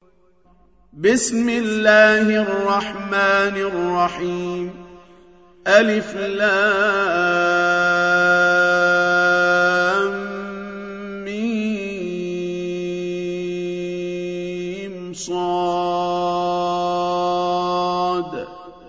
بسم الله الرحمن الرحيم ألف لام ميم صاد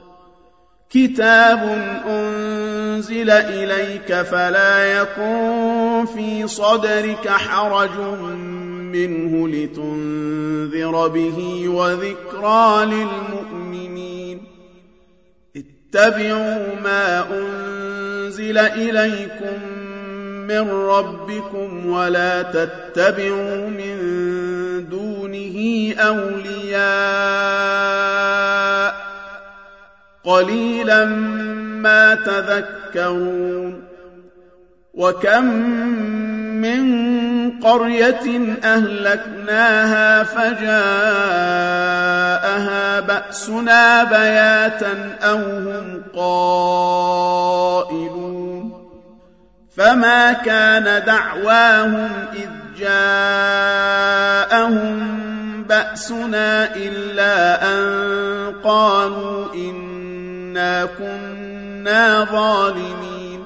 كتاب أنزل إليك فلا يكن في صدرك حرج منه لتنذر به وذكرى للمؤمنين اتبعوا ما أنزل إليكم من ربكم ولا تتبعوا من دونه أولياء قليلا ما تذكرون وكم من قرية أهلكناها فجاءها بأسنا بياتا أو هم قائلون فما كان دعواهم إذ جاءهم بأسنا إلا أن قالوا إنا كنا ظالمين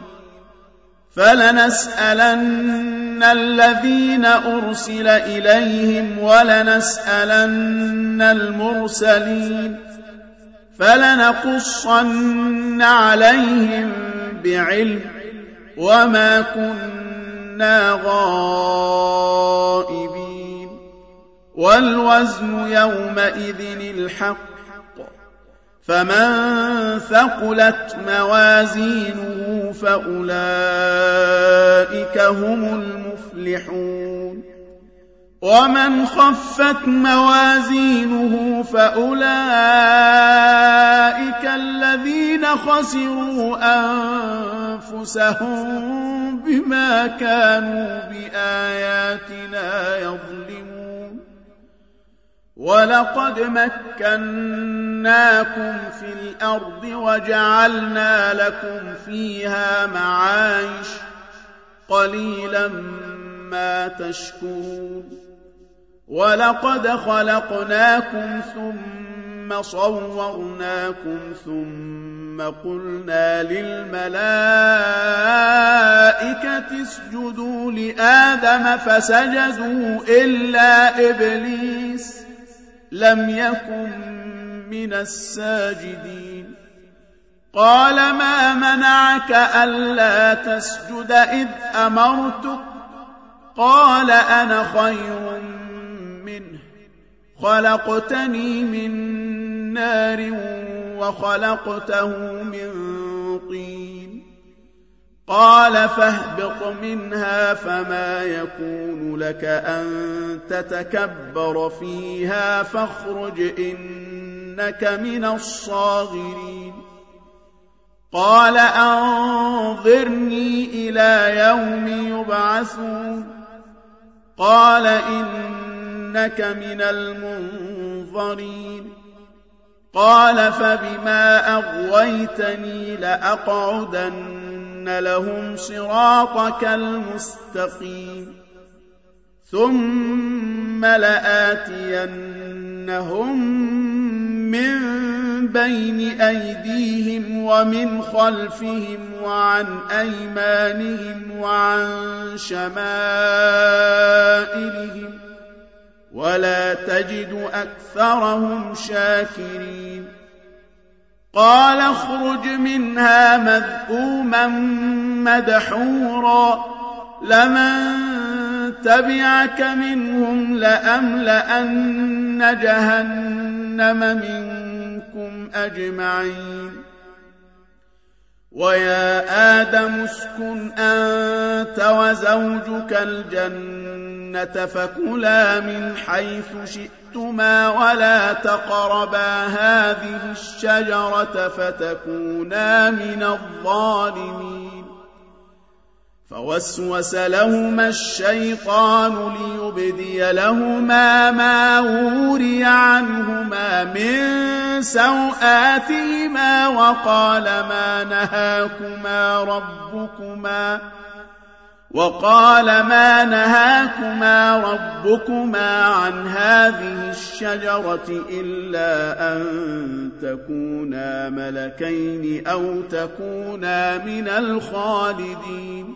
فلنسألن الذين أرسل إليهم ولنسألن المرسلين فلنقصن عليهم بعلم وما كنا غائبين والوزن يومئذ الحق فمن ثقلت موازينه فأولئك هم المفلحون ومن خفت موازينه فأولئك الذين خسروا أنفسهم بما كانوا بآياتنا يظلمون ولقد مكناكم في الأرض وجعلنا لكم فيها معايش قليلا ما تشكرون ولقد خلقناكم ثم صورناكم ثم قلنا للملائكة اسجدوا لآدم فسجدوا إلا إبليس لم يكن من الساجدين قال ما منعك ألا تسجد إذ أمرتك قال أنا خير منه خلقتني من نار وخلقته من طين قال فاهبط منها فما يكون لك أن تتكبر فيها فاخرج إنك من الصاغرين قال أنظرني إلى يوم يبعثون قال إنك من المنظرين قال فبما أغويتني لأقعدن لهم صراطك المستقيم ثم لآتينهم من بين أيديهم ومن خلفهم وعن أيمانهم وعن شمائلهم ولا تجد أكثرهم شاكرين قال اخرج منها مذءوما مدحورا لمن تبعك منهم لأملأن جهنم منكم أجمعين ويا آدم اسكن أنت وزوجك الجنة فكلا من حيث شئتما ولا تقربا هذه الشجرة فتكونا من الظالمين فوسوس لهما الشيطان ليبدي لهما ما وري عنهما من سوآتهما وقال ما نهاكما ربكما عن هذه الشجرة إلا أن تكونا ملكين أو تكونا من الخالدين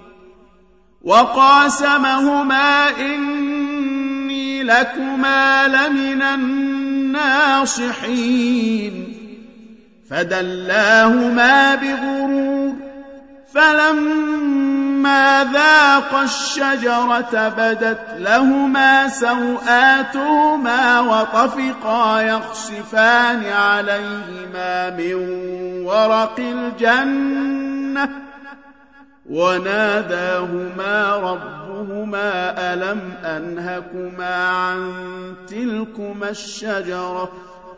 وقاسمهما إني لكما لمن الناصحين فدلاهما بغرور فلما ذاقا الشجرة بدت لهما سوآتهما وطفقا يخصفان عليهما من ورق الجنة وناداهما ربهما ألم أنهكما عن تلكما الشجرة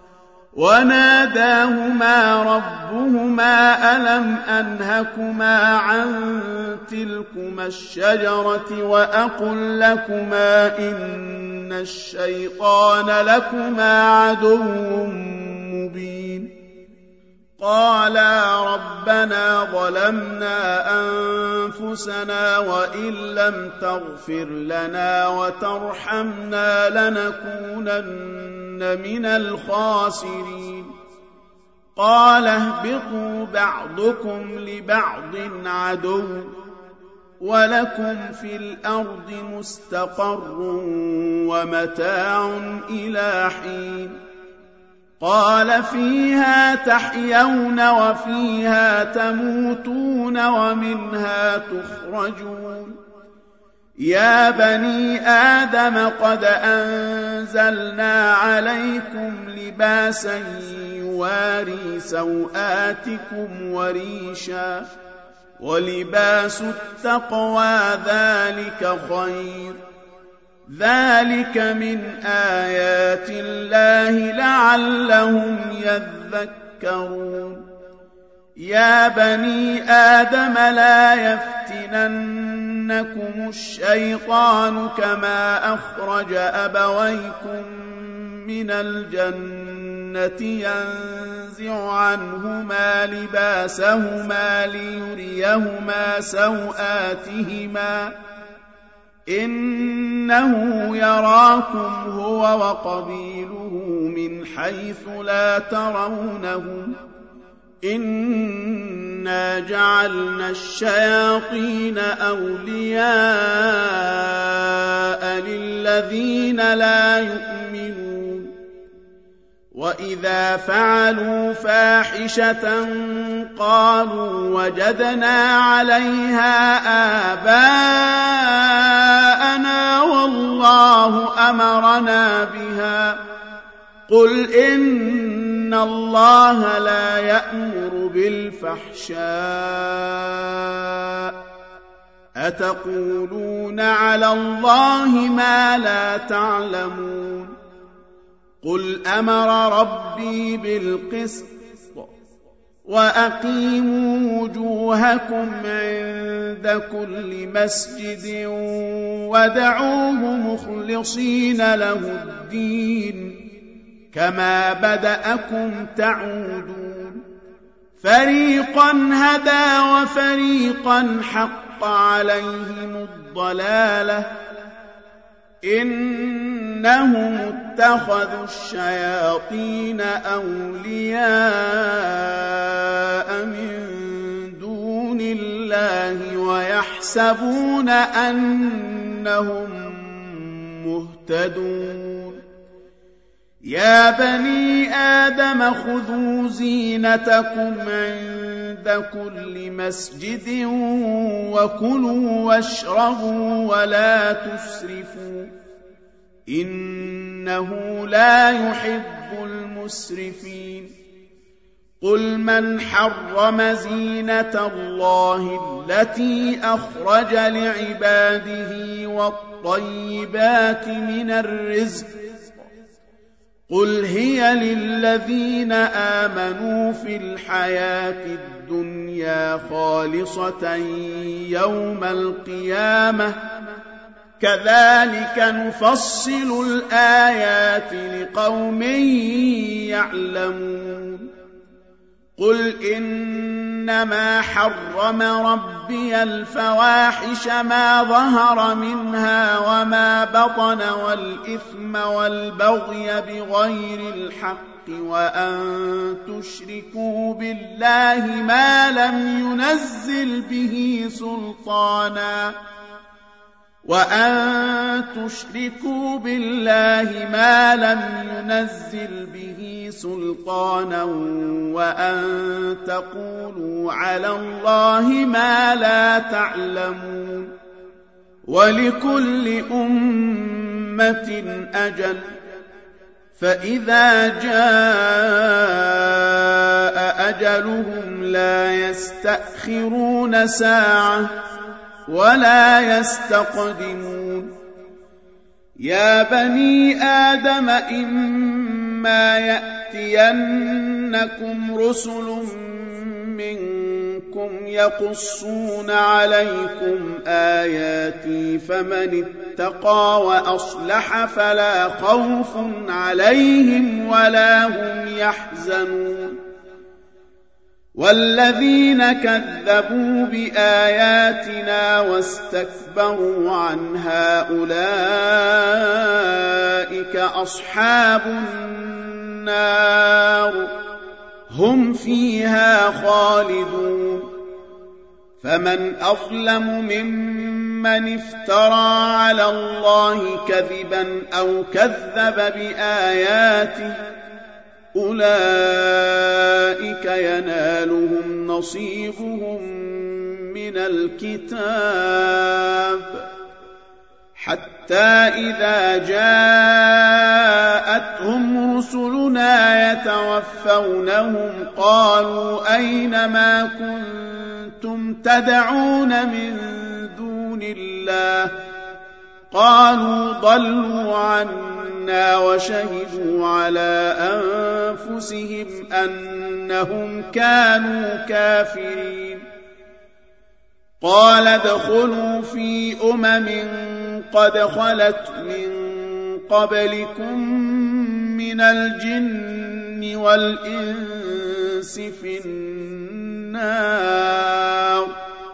وأقل لكما إن الشيطان لكما عدو مبين قالا ربنا ظلمنا أنفسنا وإن لم تغفر لنا وترحمنا لنكونن من الخاسرين قال اهبطوا بعضكم لبعض عدو ولكم في الأرض مستقر ومتاع إلى حين قال فيها تحيون وفيها تموتون ومنها تخرجون يا بني آدم قد أنزلنا عليكم لباسا يواري سوآتكم وريشا ولباس التقوى ذلك خير ذلك من آيات الله لعلهم يذكرون يا بني آدم لا يفتننكم الشيطان كما أخرج أبويكم من الجنة ينزع عنهما لباسهما ليريهما سوآتهما إنه يراكم هو وقبيله من حيث لا ترونهم إنا جعلنا الشياطين أولياء للذين لا يؤمنون وإذا فعلوا فاحشة قالوا وجدنا عليها آباءنا والله أمرنا بها قل إن الله لا يأمر بالفحشاء أتقولون على الله ما لا تعلمون قل أمر ربي بالقسط وأقيموا وجوهكم عند كل مسجد ودعوه مخلصين له الدين كما بدأكم تعودون فريقا هدى وفريقا حق عليهم الضلالة إنهم اتخذوا الشياطين أولياء من دون الله ويحسبون أنهم مهتدون يا بني آدم خذوا زينتكم عند كل مسجد وكلوا واشربوا ولا تسرفوا إنه لا يحب المسرفين قل من حرم زينة الله التي أخرج لعباده والطيبات من الرزق قل هي للذين آمنوا في الحياة الدنيا خالصة يوم القيامة كذلك نفصل الآيات لقوم يعلمون قل إن إنما حرم ربي الفواحش ما ظهر منها وما بطن والإثم والبغي بغير الحق وأن تشركوا بالله ما لم ينزل به سلطانا وأن تقولوا على الله ما لا تعلمون ولكل أمة أجل فإذا جاء أجلهم لا يستأخرون ساعة ولا يستقدمون يا بني آدم إما يأتينكم رسل منكم يقصون عليكم آياتي فمن اتقى وأصلح فلا خوف عليهم ولا هم يحزنون والذين كذبوا بآياتنا واستكبروا عنها أولئك أصحاب النار هم فيها خالدون فمن أظلم ممن افترى على الله كذبا أو كذب بآياته أولئك ينالهم نصيبهم من الكتاب حتى إذا جاءتهم رسلنا يتوفونهم قالوا أين ما كنتم تدعون من دون الله قالوا ضلوا عنا وشهدوا على أنفسهم أنهم كانوا كافرين قال ادخلوا في قد خلت من قبلكم من الجن والإنس في النار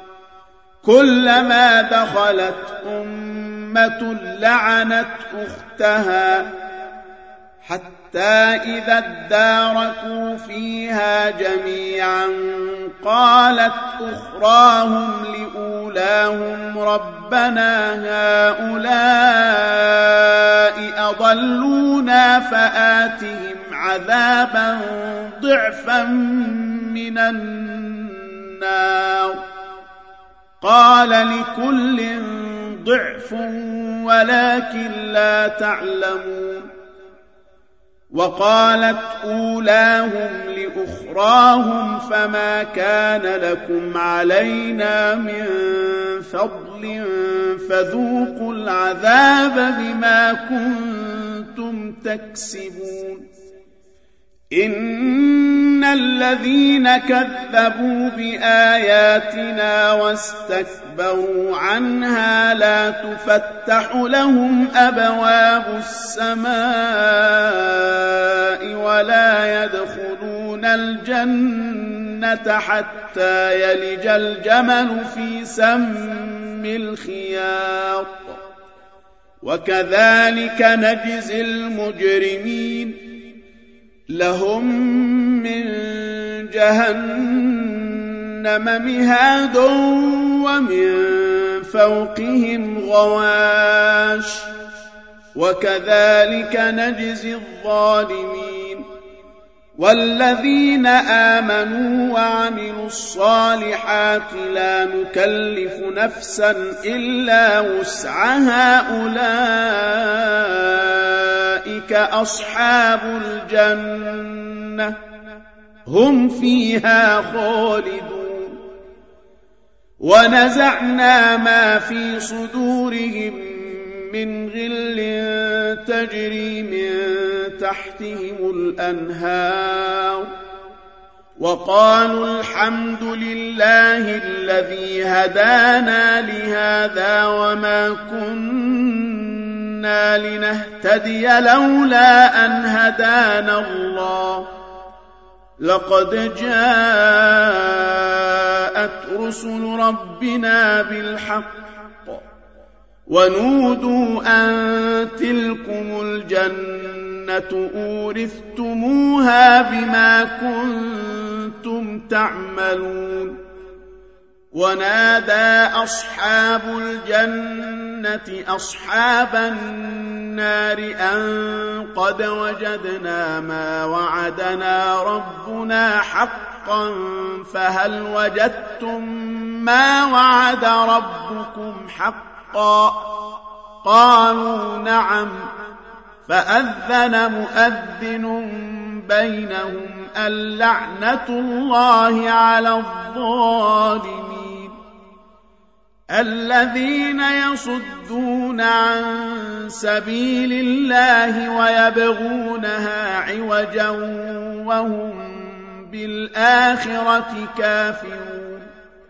كلما دخلت أمة لعنت أختها حتى إذا اداركوا فيها جميعا قالت أخراهم لأولاهم ربنا هؤلاء أضلونا فآتهم عذابا ضعفا من النار قال لكل ضعف ولكن لا تعلمون وقالت أولاهم لأخراهم فما كان لكم علينا من فضل فذوقوا العذاب بما كنتم تكسبون إن الذين كذبوا بآياتنا واستكبروا عنها لا تفتح لهم أبواب السماء ولا يدخلون الجنة حتى يلج الجمل في سم الخياط وكذلك نجزي المجرمين لهم من جهنم مهاد ومن فوقهم غواش وكذلك نجزي الظالمين والذين آمنوا وعملوا الصالحات لا نكلف نفسا إلا وسعها أولئك أصحاب الجنة هم فيها خالدون ونزعنا ما في صدورهم من غل تجري من تحتهم الأنهار وقالوا الحمد لله الذي هدانا لهذا وما كنا لنهتدي لولا أن هدانا الله لقد جاءت رسل ربنا بالحق ونودوا أن تلكم الجنة أورثتموها بما كنتم تعملون ونادى أصحاب الجنة أصحاب النار أن قد وجدنا ما وعدنا ربنا حقا فهل وجدتم ما وعد ربكم حقا قالوا نعم فأذن مؤذن بينهم اللعنة الله على الظالمين الذين يصدون عن سبيل الله ويبغونها عوجا وهم بالآخرة كافرون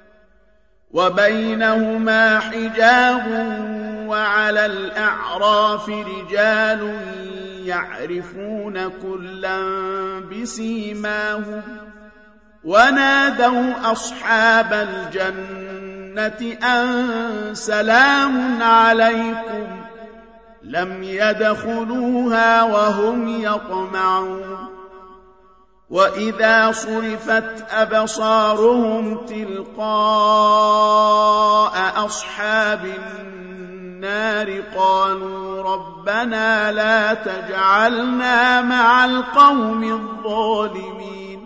وبينهما حجاب وعلى الأعراف رجال يعرفون كلا بسيماهم ونادوا أصحاب الجنة أن سلام عليكم لم يدخلوها وهم يطمعون وإذا صرفت أبصارهم تلقاء أصحاب النار قالوا ربنا لا تجعلنا مع القوم الظالمين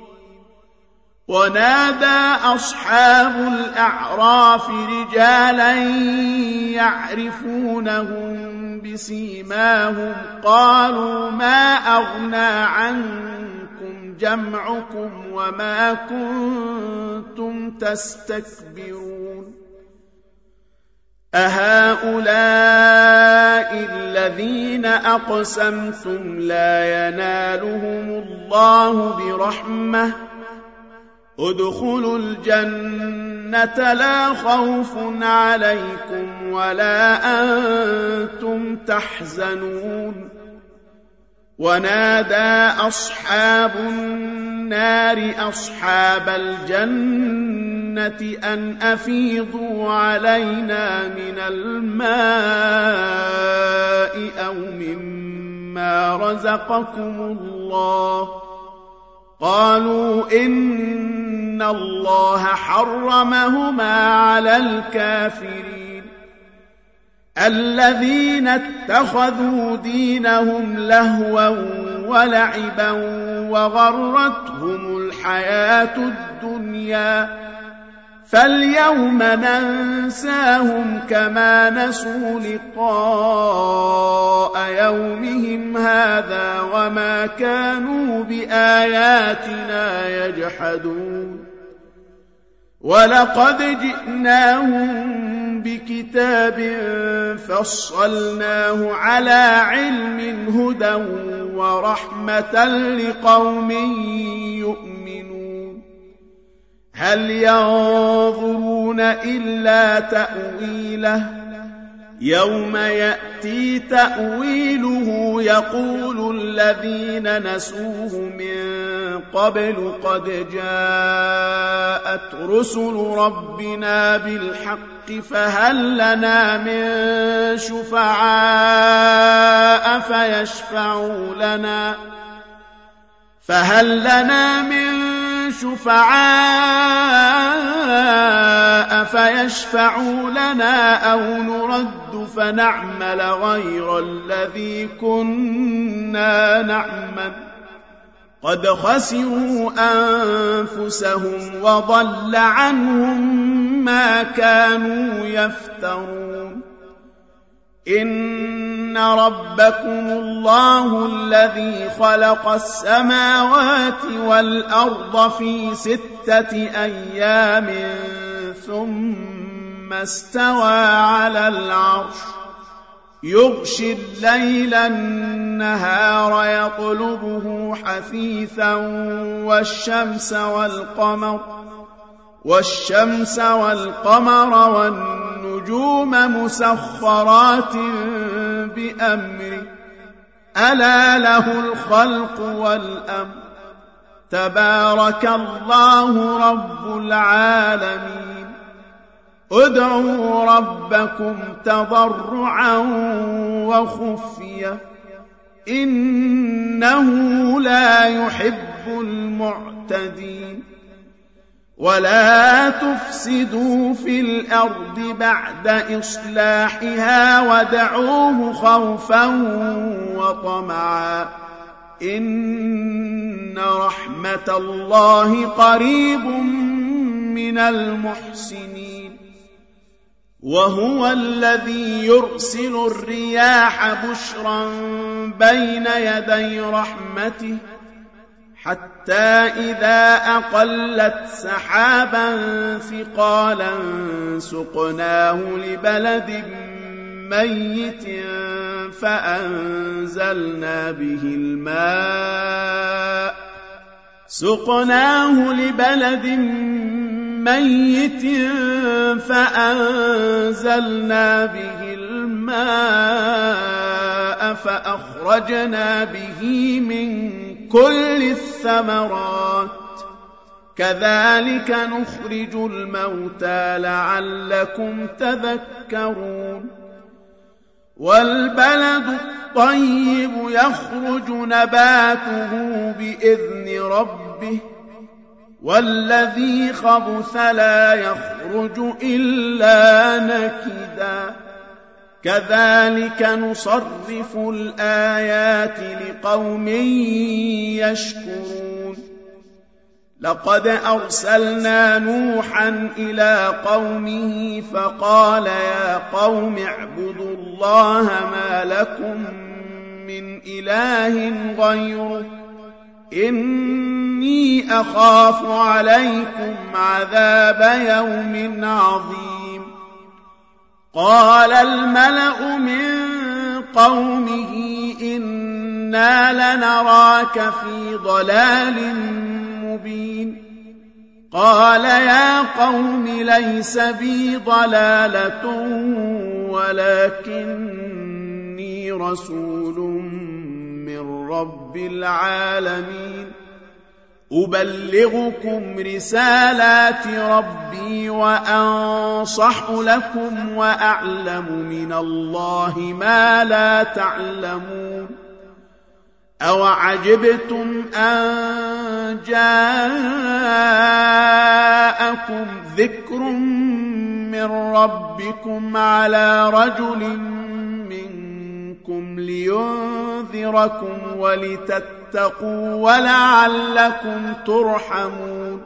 ونادى أصحاب الأعراف رجالا يعرفونهم بسيماهم قالوا ما أغنى عنكم جمعكم وما كنتم تستكبرون أهؤلاء الذين أقسمتم لا ينالهم الله برحمة ادخلوا الجنة لا خوف عليكم ولا أنتم تحزنون ونادى أصحاب النار أصحاب الجنة أن أفيضوا علينا من الماء أو مما رزقكم الله قالوا إن الله حرمهما على الكافرين الذين اتخذوا دينهم لهوا ولعبا وغرتهم الحياة الدنيا فاليوم ننساهم كما نسوا لقاء يومهم هذا وما كانوا بآياتنا يجحدون ولقد جئناهم بكتاب فصلناه على علم هدى ورحمة لقوم يؤمنون هل ينظرون إلا تأويله يوم يأتي تأويله يقول الذين نسوه من قبل قد جاءت رسل ربنا بالحق فهل لنا من شفعاء فيشفعوا لنا أو نرد فنعمل غير الذي كنا نعمل قد خسروا أنفسهم وضل عنهم ما كانوا يفترون إن ربكم الله الذي خلق السماوات والأرض في 6 أيام ثم استوى على العرش يغشي الليل النهار يطلبه حثيثا والشمس والقمر والنجوم مسخرات بأمره ألا له الخلق والأمر تبارك الله رب العالمين ادعوا ربكم تضرعا وخفية إنه لا يحب المعتدين ولا تفسدوا في الأرض بعد إصلاحها ودعوه خوفا وطمعا إن رحمة الله قريب من المحسنين وهو الذي يرسل الرياح بشرا بين يدي رحمته حتى إذا أقلت سحابا ثقالا سقناه لبلد ميت فأنزلنا به الماء فأخرجنا به من كل الثمرات كذلك نخرج الموتى لعلكم تذكرون والبلد الطيب يخرج نباته بإذن ربه والذي خبث لا يخرج إلا نكدا كذلك نصرف الآيات لقوم يشكرون لقد أرسلنا نوحا إلى قومه فقال يا قوم اعبدوا الله ما لكم من إله غيره إني أخاف عليكم عذاب يوم عظيم قال الملأ من قومه إنا لنراك في ضلال مبين قال يا قوم ليس بي ضلالة ولكني رسول من رب العالمين أبلغكم رسالات ربي وأنصح لكم وأعلم من الله ما لا تعلمون أوعجبتم أن جاءكم ذكر من ربكم على رجل منكم لينذركم ولتتقوا ولعلكم ترحمون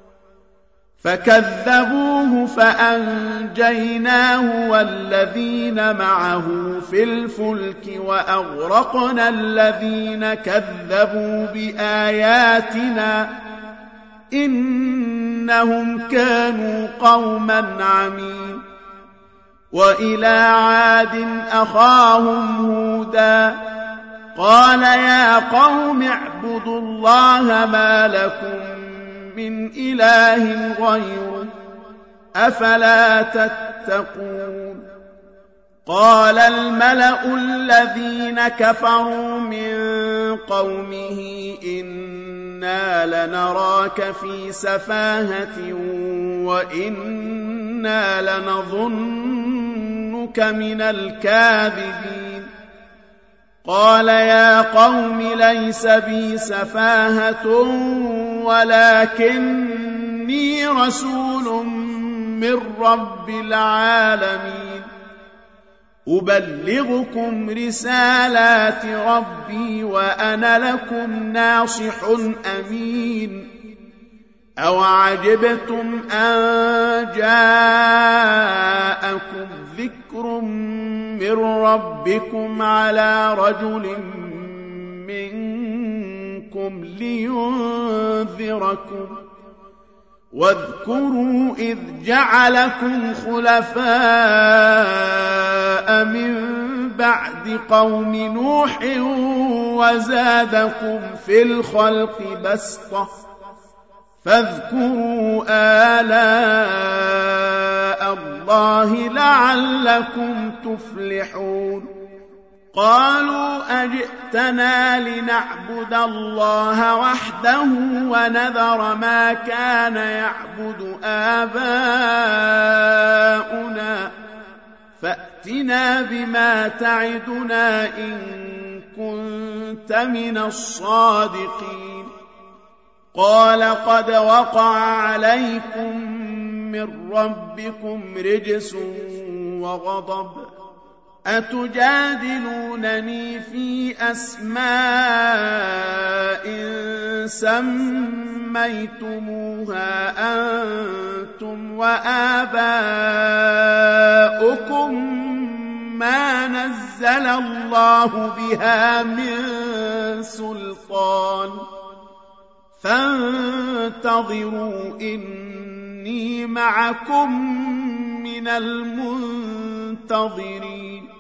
فكذبوه فأنجيناه والذين معه في الفلك وأغرقنا الذين كذبوا بآياتنا إنهم كانوا قوما عمين وإلى عاد أخاهم هودا قال يا قوم اعبدوا الله ما لكم من إله غيره أفلا تتقون قال الملأ الذين كفروا من قومه إنا لنراك في سفاهة وإنا لنظنك من الكاذبين قال يا قوم ليس بي سفاهة ولكني رسول من رب العالمين أبلغكم رسالات ربي وأنا لكم ناصح أمين أوعجبتم أن جاءكم ذكر من ربكم على رجل منكم لينذركم واذكروا إذ جعلكم خلفاء من بعد قوم نوح وزادكم في الخلق بسطة فاذكروا آلاء الله لعلكم تفلحون قالوا أجئتنا لنعبد الله وحده ونذر ما كان يعبد آباؤنا فأتنا بما تعدنا إن كنت من الصادقين قال قد وقع عليكم من ربكم رجس وغضب أتجادلونني في أسماء سميتموها أنتم وآباؤكم ما نزل الله بها من سلطان فانتظروا إني معكم من المنتظرين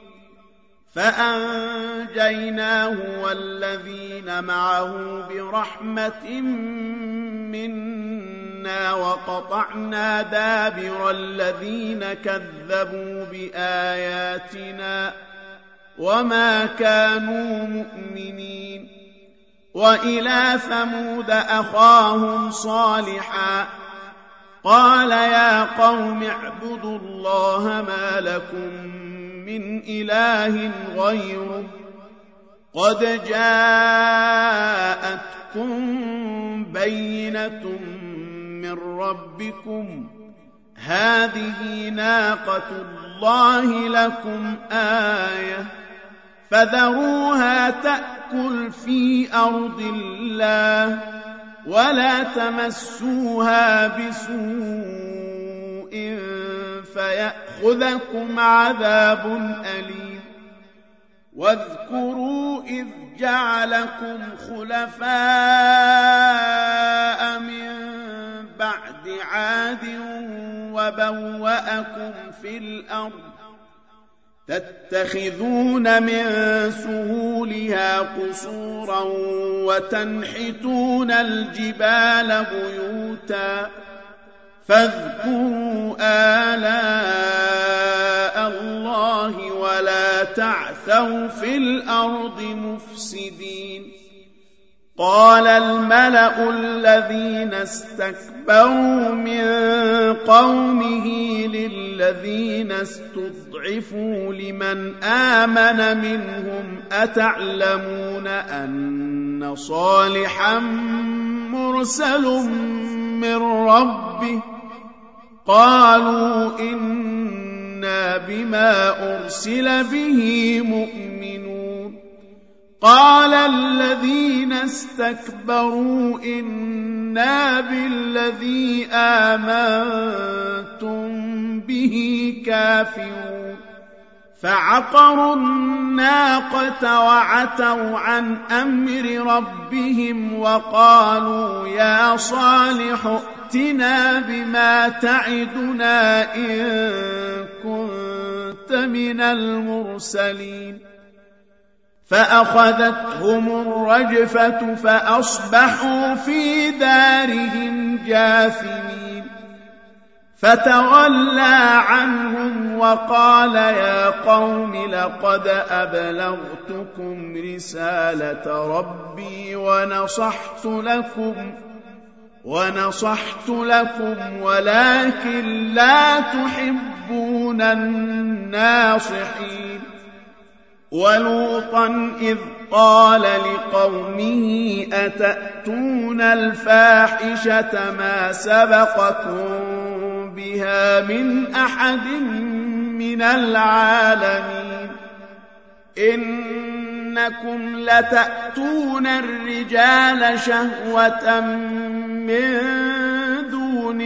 فأنجيناه والذين معه برحمة منا وقطعنا دابر الذين كذبوا بآياتنا وما كانوا مؤمنين وإلى ثمود أخاهم صالحا قال يا قوم اعبدوا الله ما لكم من إله غيره قد جاءتكم بينة من ربكم هذه ناقة الله لكم آية فذروها تأكل في أرض الله ولا تمسوها بسوء فيأخذكم عذاب أليم واذكروا إذ جعلكم خلفاء من بعد عاد وبوأكم في الأرض تتخذون من سهولها قصورا وتنحتون الجبال بيوتا فاذكروا آلاء الله ولا تعثوا في الأرض مفسدين قال الملأ الذين استكبروا من قومه للذين استضعفوا لمن آمن منهم أتعلمون أن صالحا مرسل من ربه قالوا إنا بما أرسل به مؤمنون قال الذين استكبروا إنا بالذي آمنتم به كافرون فعقروا الناقة وعتوا عن أمر ربهم وقالوا يا صالح ائتنا بما تعدنا إن كنت من المرسلين فأخذتهم الرجفة فأصبحوا في دارهم جاثمين فتولى عنهم وقال يا قوم لقد أبلغتكم رسالة ربي ونصحت لكم ولكن لا تحبون الناصحين ولوطا إذ قال لقومه أتأتون الفاحشة ما سبقكم بها من أحد من العالمين إنكم لتأتون الرجال شهوة من دون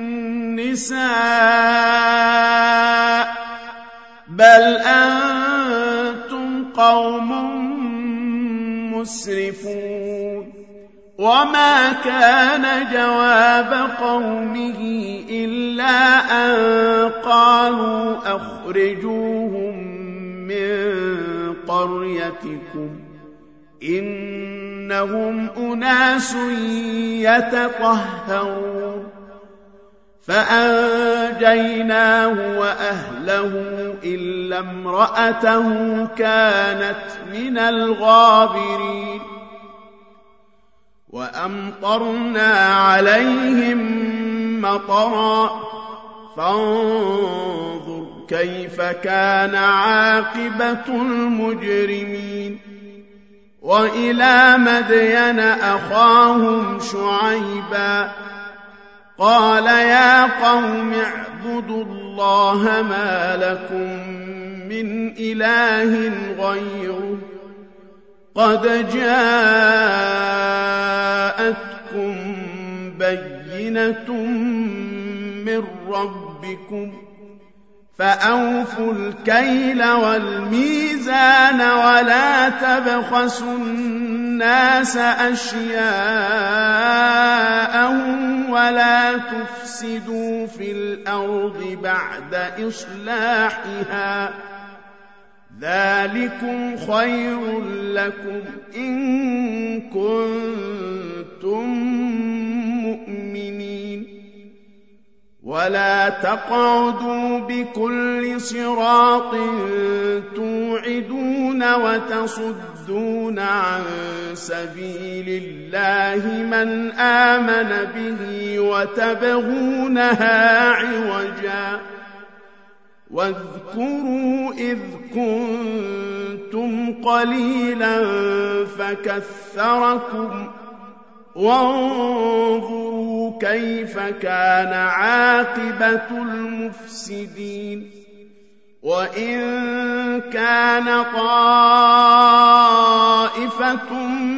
النساء بل أنتم قوم مسرفون وما كان جواب قومه إلا أن قالوا أخرجوهم من قريتكم إنهم أناس يتطهرون فأنجيناه وأهله إلا امرأته كانت من الغابرين وأمطرنا عليهم مطرا فانظر كيف كان عاقبة المجرمين وإلى مدين أخاهم شعيبا قال يا قوم اعبدوا الله ما لكم من إله غيره قد جاءتكم بينة من ربكم فأوفوا الكيل والميزان ولا تبخسوا الناس أشياءهم ولا تفسدوا في الأرض بعد إصلاحها ذلكم خير لكم إن كنتم مؤمنين ولا تقعدوا بكل صراط توعدون وتصدون عن سبيل الله من آمن به وتبغونها عوجا واذكروا إذ كنتم قليلا فكثركم وانظروا كيف كان عاقبة المفسدين وإن كان طائفة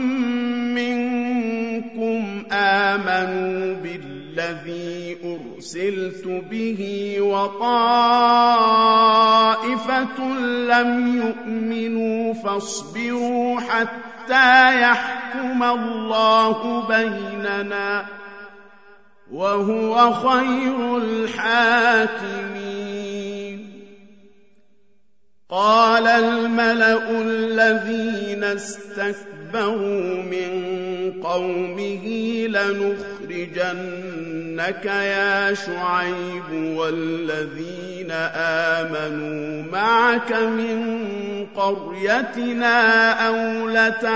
منكم آمنوا بالذي أرسلت به وطائفة لم يؤمنوا فاصبروا حتى يحكم الله بيننا وهو خير الحاكمين قال الملأ الذين استكبروا من قومه لنخرجنك يا شعيب والذين آمنوا معك من قريتنا أو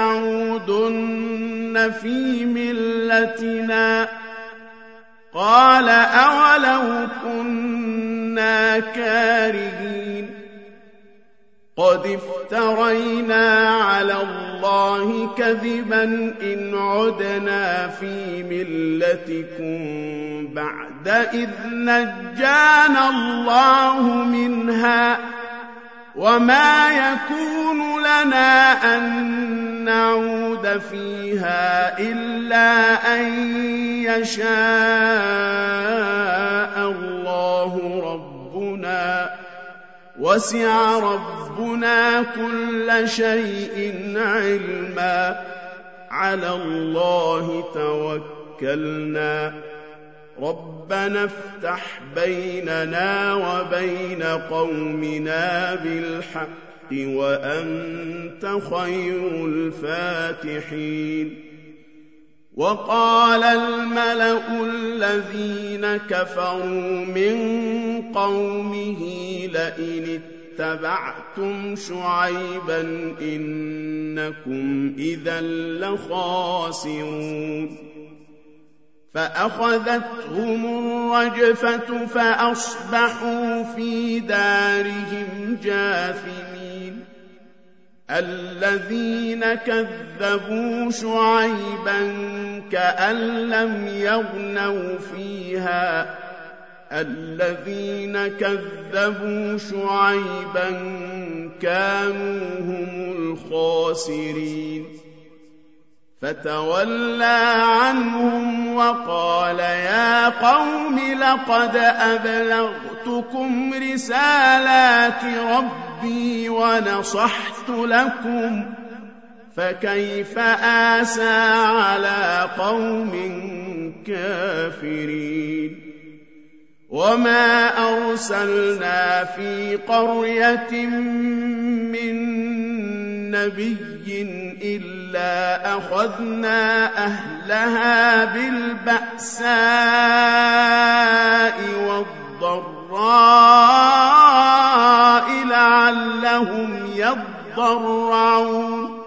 لتعودن في ملتنا قال أولو كنا كارهين قد افترينا على الله كذبا إن عدنا في ملتكم بعد إذ نجانا الله منها وما يكون لنا أن نعود فيها إلا أن يشاء الله ربنا وسع ربنا كل شيء علما على الله توكلنا ربنا افتح بيننا وبين قومنا بالحق وأنت خير الفاتحين وقال الملأ الذين كفروا من قومه لئن اتبعتم شعيبا إنكم إذا لخاسرون فأخذتهم الرجفة فأصبحوا في دارهم جاثمين الذين كذبوا شعيبا كأن لم يغنوا فيها الذين كذبوا شعيبا كانوا هم الخاسرين فتولى عنهم وقال يا قوم لقد أبلغتكم رسالات ربي ونصحت لكم فكيف آسى على قوم كافرين وما أرسلنا في قرية من نبي إلا أخذنا أهلها بالبأساء والضراء لعلهم يضرعون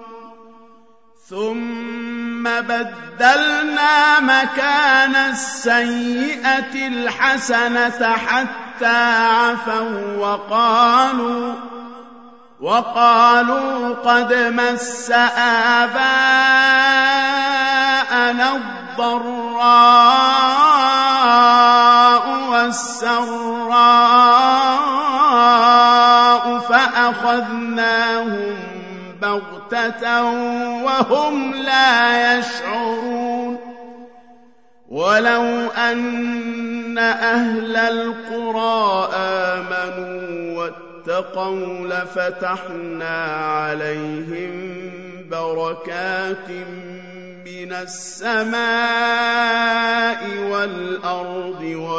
ثم بدلنا مكان السيئة الحسنة حتى عفوا وقالوا قد مس آباءنا الضراء والسراء فأخذناهم بغتة وهم لا يشعرون ولو أن أهل القرى آمنوا واتقوا لفتحنا عليهم بركات من السماء والأرض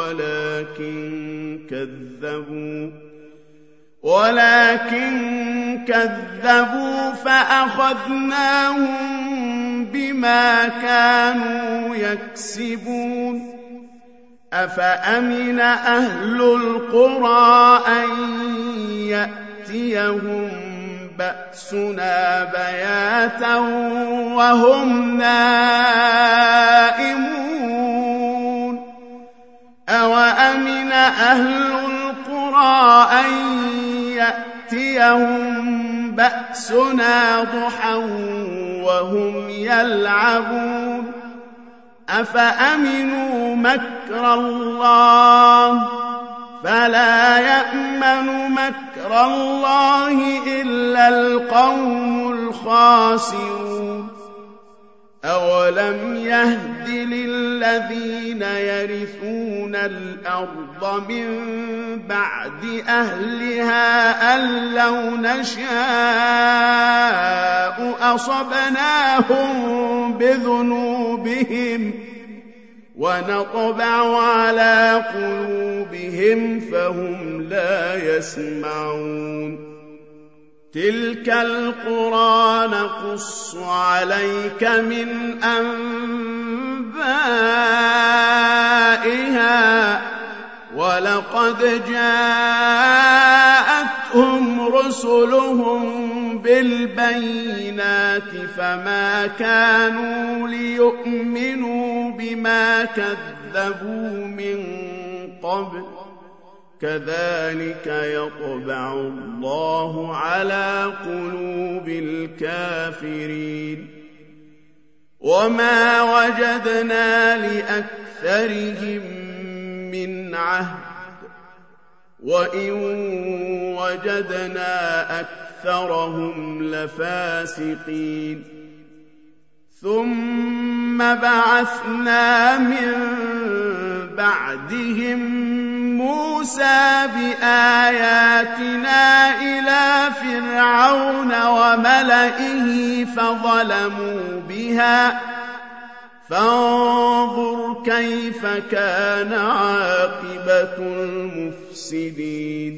ولكن كذبوا فأخذناهم بما كانوا يكسبون أفأمن أهل القرى أن يأتيهم بأسنا بياتا وهم نائمون أوأمن أهل القرى أن يأتيهم بأسنا ضحى وهم يلعبون أفأمنوا مكر الله فلا يأمن مكر الله إلا القوم الخاسرون أولم يهد للذين يرثون الأرض من بعد أهلها أن لو نشاء أصبناهم بذنوبهم ونطبع على قلوبهم فهم لا يسمعون تلك القرى نقص عليك من أنبائها ولقد جاءتهم رسلهم بالبينات فما كانوا ليؤمنوا بما كذبوا من قبل كذلك يطبع الله على قلوب الكافرين وما وجدنا لأكثرهم من عهد وإن وجدنا أكثرهم لفاسقين ثم بعثنا من بعدهم موسى بآياتنا إلى فرعون وملئه فظلموا بها فانظر كيف كان عاقبة المفسدين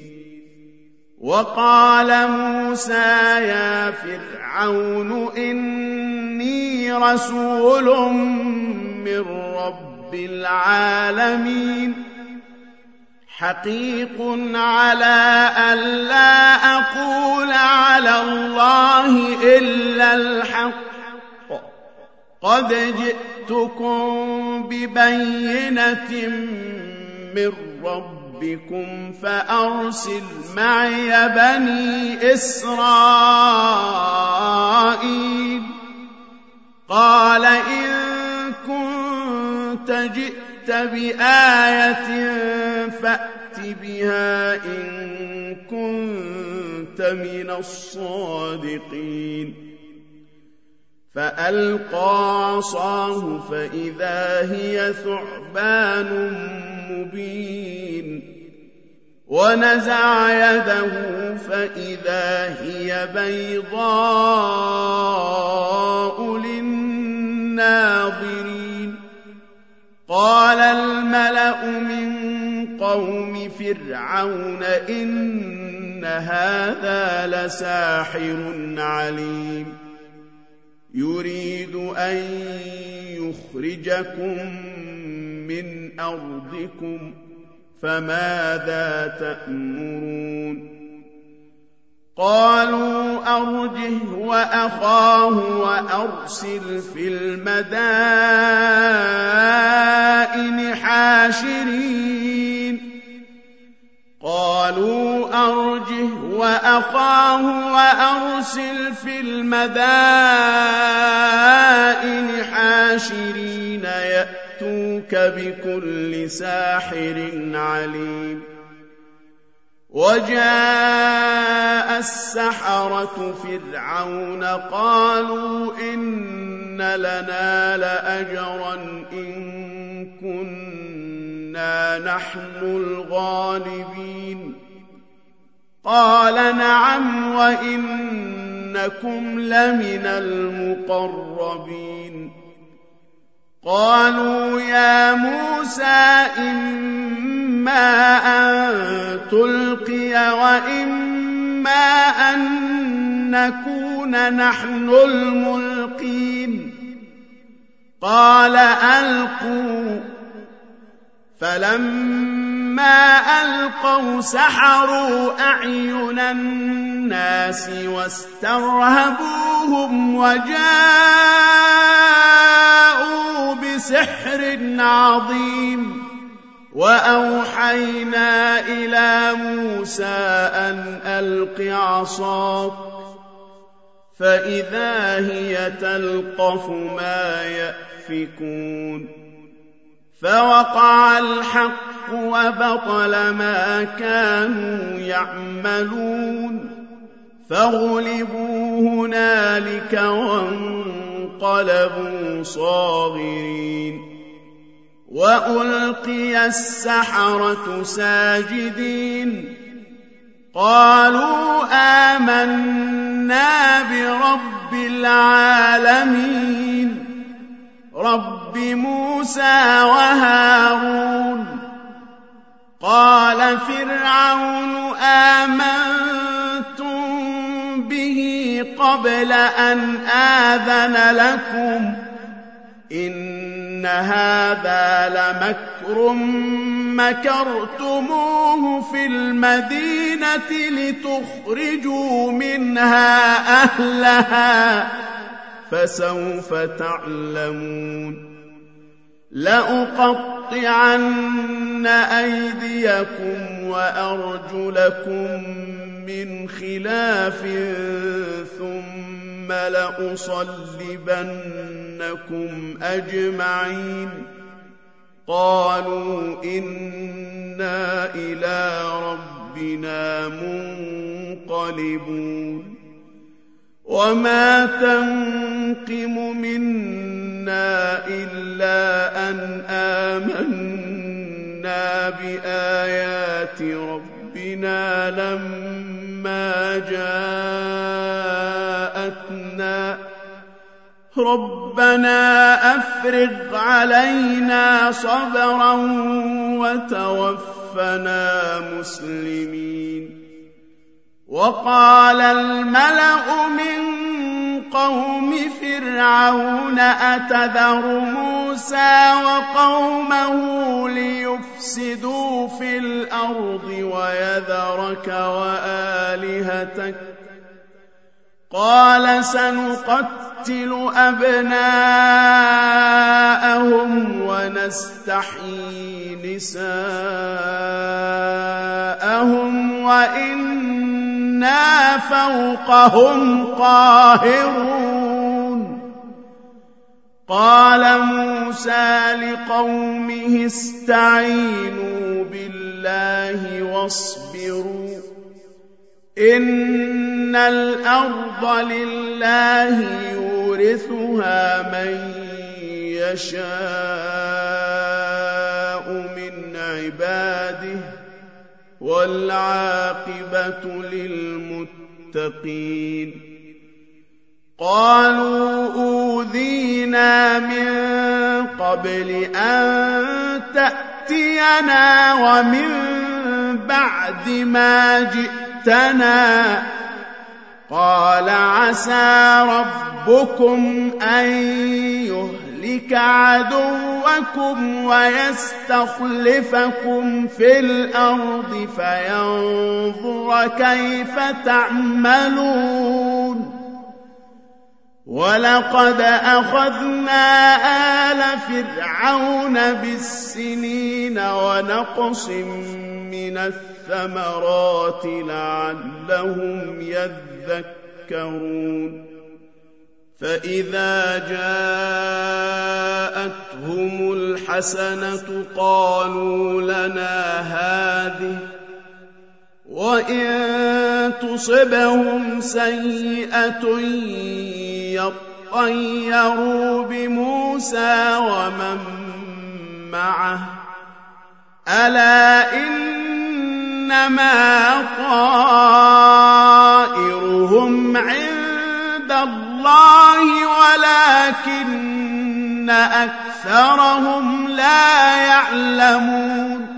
وقال موسى يا فرعون إني رسول من رب العالمين حقيق على ألا أقول على الله إلا الحق قد جئتكم ببينة من ربكم فأرسل معي بني إسرائيل قال إن كنت جئت بآية فأت بها إن كنت من الصادقين فألقى عصاه فإذا هي ثعبان مبين ونزع يده فإذا هي بيضاء للناظرين قال الملأ من قوم فرعون إن إن هذا لساحر عليم يريد أن يخرجكم من أرضكم فماذا تأمرون قالوا أرجه وأخاه وأرسل في المدائن حاشرين قالوا أرجه وأخاه وأرسل في المدائن حاشرين يأتوك بكل ساحر عليم وجاء السحرة فرعون قالوا إن لنا لأجرا إن كنا نحن الغالبين قال نعم وإنكم لمن المقربين قالوا يا موسى إما أن تلقي وإما أن نكون نحن الملقين قال ألقوا فلما ألقوا سحروا أعين الناس واسترهبوهم وجاءوا بسحر عظيم وأوحينا إلى موسى أن ألق عصاك فإذا هي تلقف ما يأفكون فوقع الحق وبطل ما كانوا يعملون فغلبوا هنالك وانقلبوا صاغرين وألقي السحرة ساجدين قالوا آمنا برب العالمين رب موسى وهارون قال فرعون آمنتم به قبل أن آذن لكم إن هذا لمكر مكرتموه في المدينة لتخرجوا منها أهلها فسوف تعلمون لأقطعن أيديكم وأرجلكم من خلاف ثم لأصلبنكم أجمعين قالوا إنا إلى ربنا منقلبون وما تنقم منا إلا أن آمنا بآيات ربنا لما جاءتنا ربنا أفرغ علينا صبرا وتوفنا مسلمين وقال الملأ من قوم فرعون أتذر موسى وقومه ليفسدوا في الأرض ويذرك وآلهتك قال سنقتل أبناءهم ونستحيي نساءهم وإنا فوقهم قاهرون قال موسى لقومه استعينوا بالله واصبروا إن الأرض لله يورثها من يشاء من عباده والعاقبة للمتقين قالوا أوذينا من قبل أن تأتينا ومن بعد ما جئتنا جئتنا قال عسى ربكم أن يهلك عدوكم ويستخلفكم في الأرض فينظر كيف تعملون ولقد أخذنا آل فرعون بالسنين ونقص من الثمرات لعلهم يذكرون فإذا جاءتهم الحسنة قالوا لنا هذه وإن تصبهم سيئة يطيروا بموسى ومن معه ألا إنما طائرهم عند الله ولكن أكثرهم لا يعلمون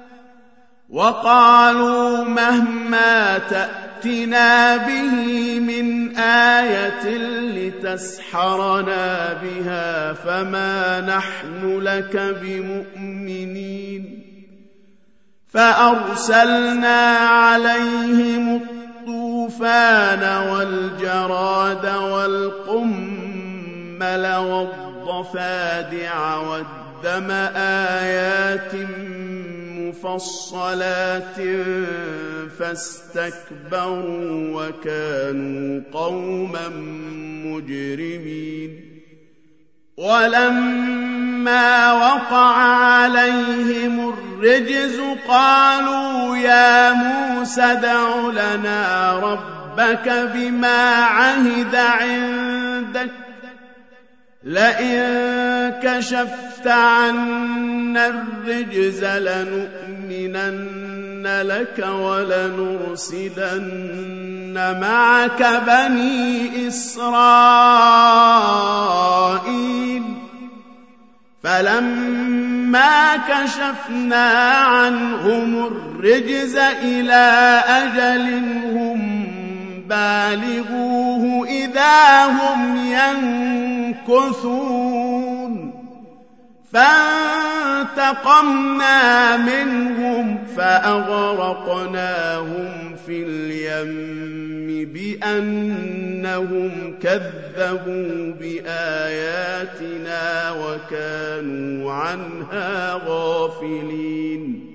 وقالوا مهما تأتنا به من آية لتسحرنا بها فما نحن لك بمؤمنين فأرسلنا عليهم الطوفان والجراد والقمل والضفادع والدم آيات مفصلات فاستكبروا وكانوا قوما مجرمين ولما وقع عليهم الرجز قالوا يا موسى ادع لنا ربك بما عهد عندك لئن كشفت عنا الرجز لنؤمنن لك ولنرسلن معك بني إسرائيل فلما كشفنا عنهم الرجز إلى أجل هم بالغوه إذا هم ينكثون فانتقمنا منهم فأغرقناهم في اليم بأنهم كذبوا بآياتنا وكانوا عنها غافلين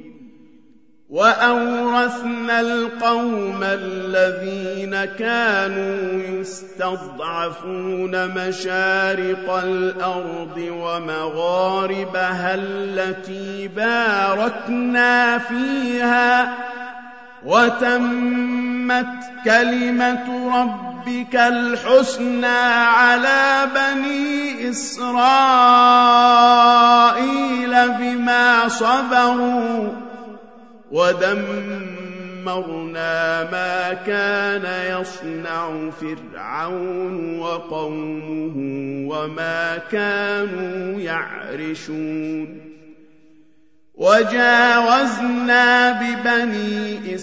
وأورثنا القوم الذين كانوا يستضعفون مشارق الأرض ومغاربها التي باركنا فيها وتمت كلمة ربك الحسنى على بني إسرائيل بما صبروا ودمرنا ما كان يصنع فرعون وقومه وما كانوا يعرشون وجاوزنا ببني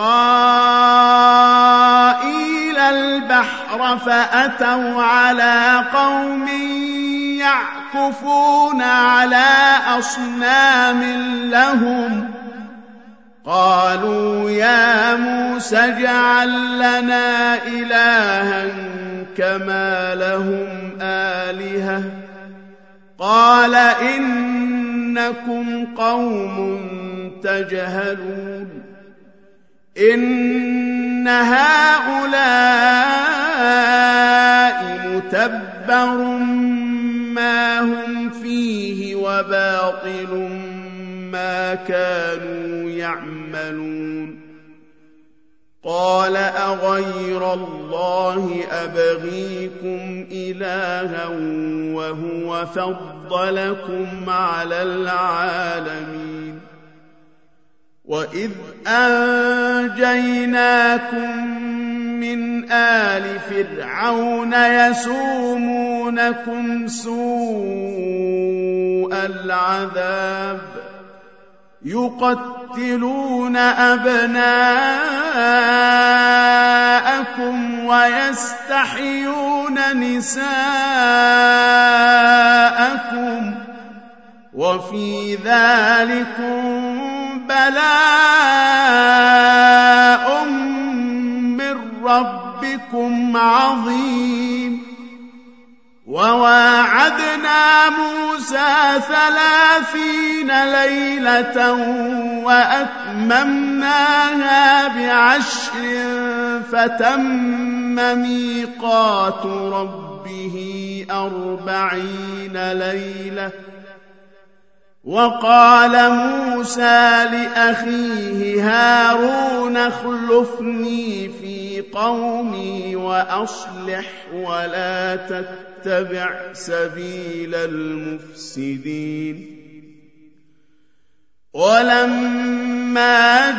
إسرائيل البحر فأتوا على قوم يعكفون على أصنام لهم قالوا يا موسى اجعل لنا إلها كما لهم آلهة قال إنكم قوم تجهلون إن هؤلاء متبر ما هم فيه وباطل ما كانوا يعملون قال أغير الله أبغيكم إلها وهو فضلكم على العالمين وإذ أنجيناكم من آل فرعون يسومونكم سوء العذاب يقتلون يقتلون أبناءكم ويستحيون نساءكم وفي ذلكم بلاء من ربكم عظيم وواعدنا موسى 30 ليلة وأتممناها ب10 فتم ميقات ربه 40 ليلة وقال موسى لأخيه هارون اخلفني في قومي وأصلح ولا تتبع سبيل المفسدين ولما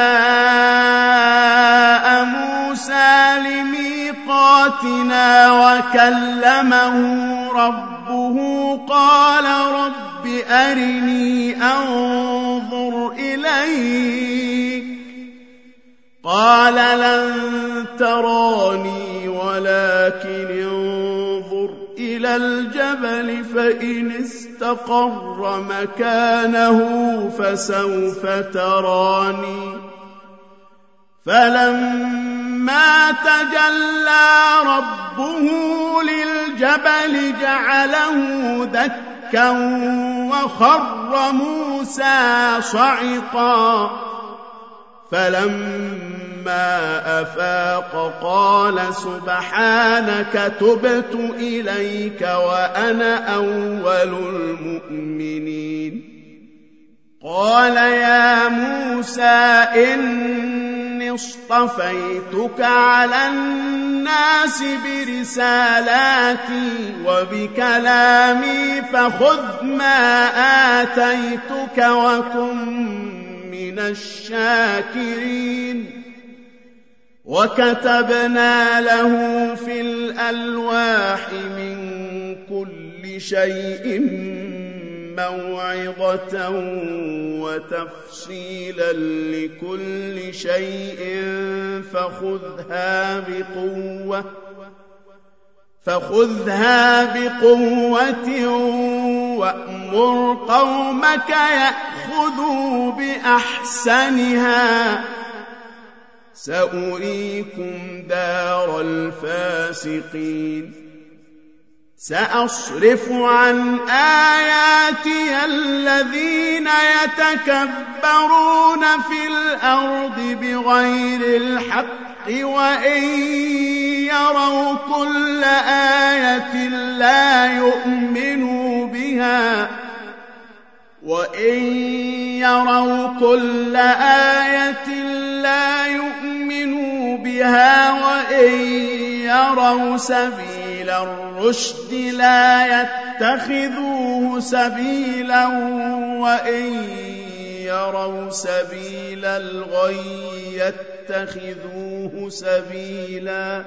جاء موسى لميقاتنا وكلمه ربه قال رب أرني أنظر إليك قال لن تراني ولكن انظر إلى الجبل فإن استقر مكانه فسوف تراني فلما تجلى ربه للجبل جعله دكا وخر موسى صعقا فلما أفاق قال سبحانك تبت إليك وأنا أول المؤمنين قال يا موسى إني اصطفيتك على الناس برسالاتي وبكلامي فخذ ما آتيتك وكن من الشاكرين وكتبنا له في الألواح من كل شيء موعظة وتفصيلا لكل شيء فخذها بقوة وأمر قومك يأخذوا بأحسنها سأريكم دار الفاسقين سأصرف عن آياتي الذين يتكبرون في الأرض بغير الحق وإن يروا كل آية لا يؤمنوا بها وإن يروا سبيل الرشد لا يتخذوه سبيلا وإن يروا سبيل الغي يتخذوه سبيلا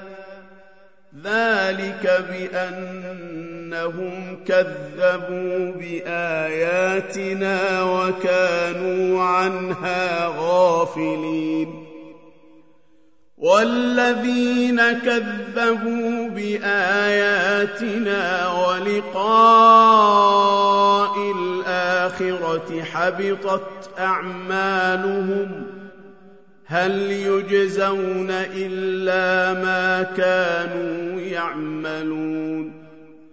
ذلك بأنهم كذبوا بآياتنا وكانوا عنها غافلين والذين كذبوا بآياتنا ولقاء الآخرة حبطت أعمالهم هل يجزون إلا ما كانوا يعملون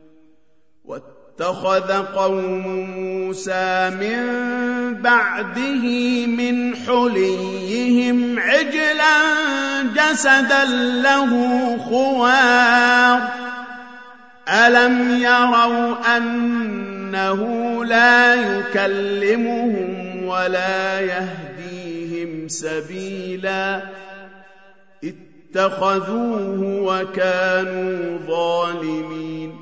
واتخذ قوم موسى من بعده من حليهم عجلا جسدا له خوار ألم يروا أنه لا يكلمهم ولا يهديهم سبيلا اتخذوه وكانوا ظالمين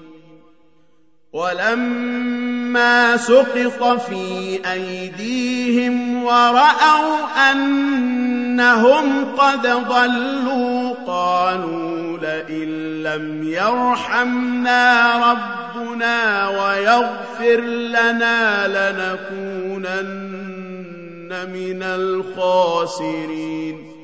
ولما سقط في أيديهم ورأوا أنهم قد ضلوا قالوا لئن لم يرحمنا ربنا ويغفر لنا لنكونن من الخاسرين.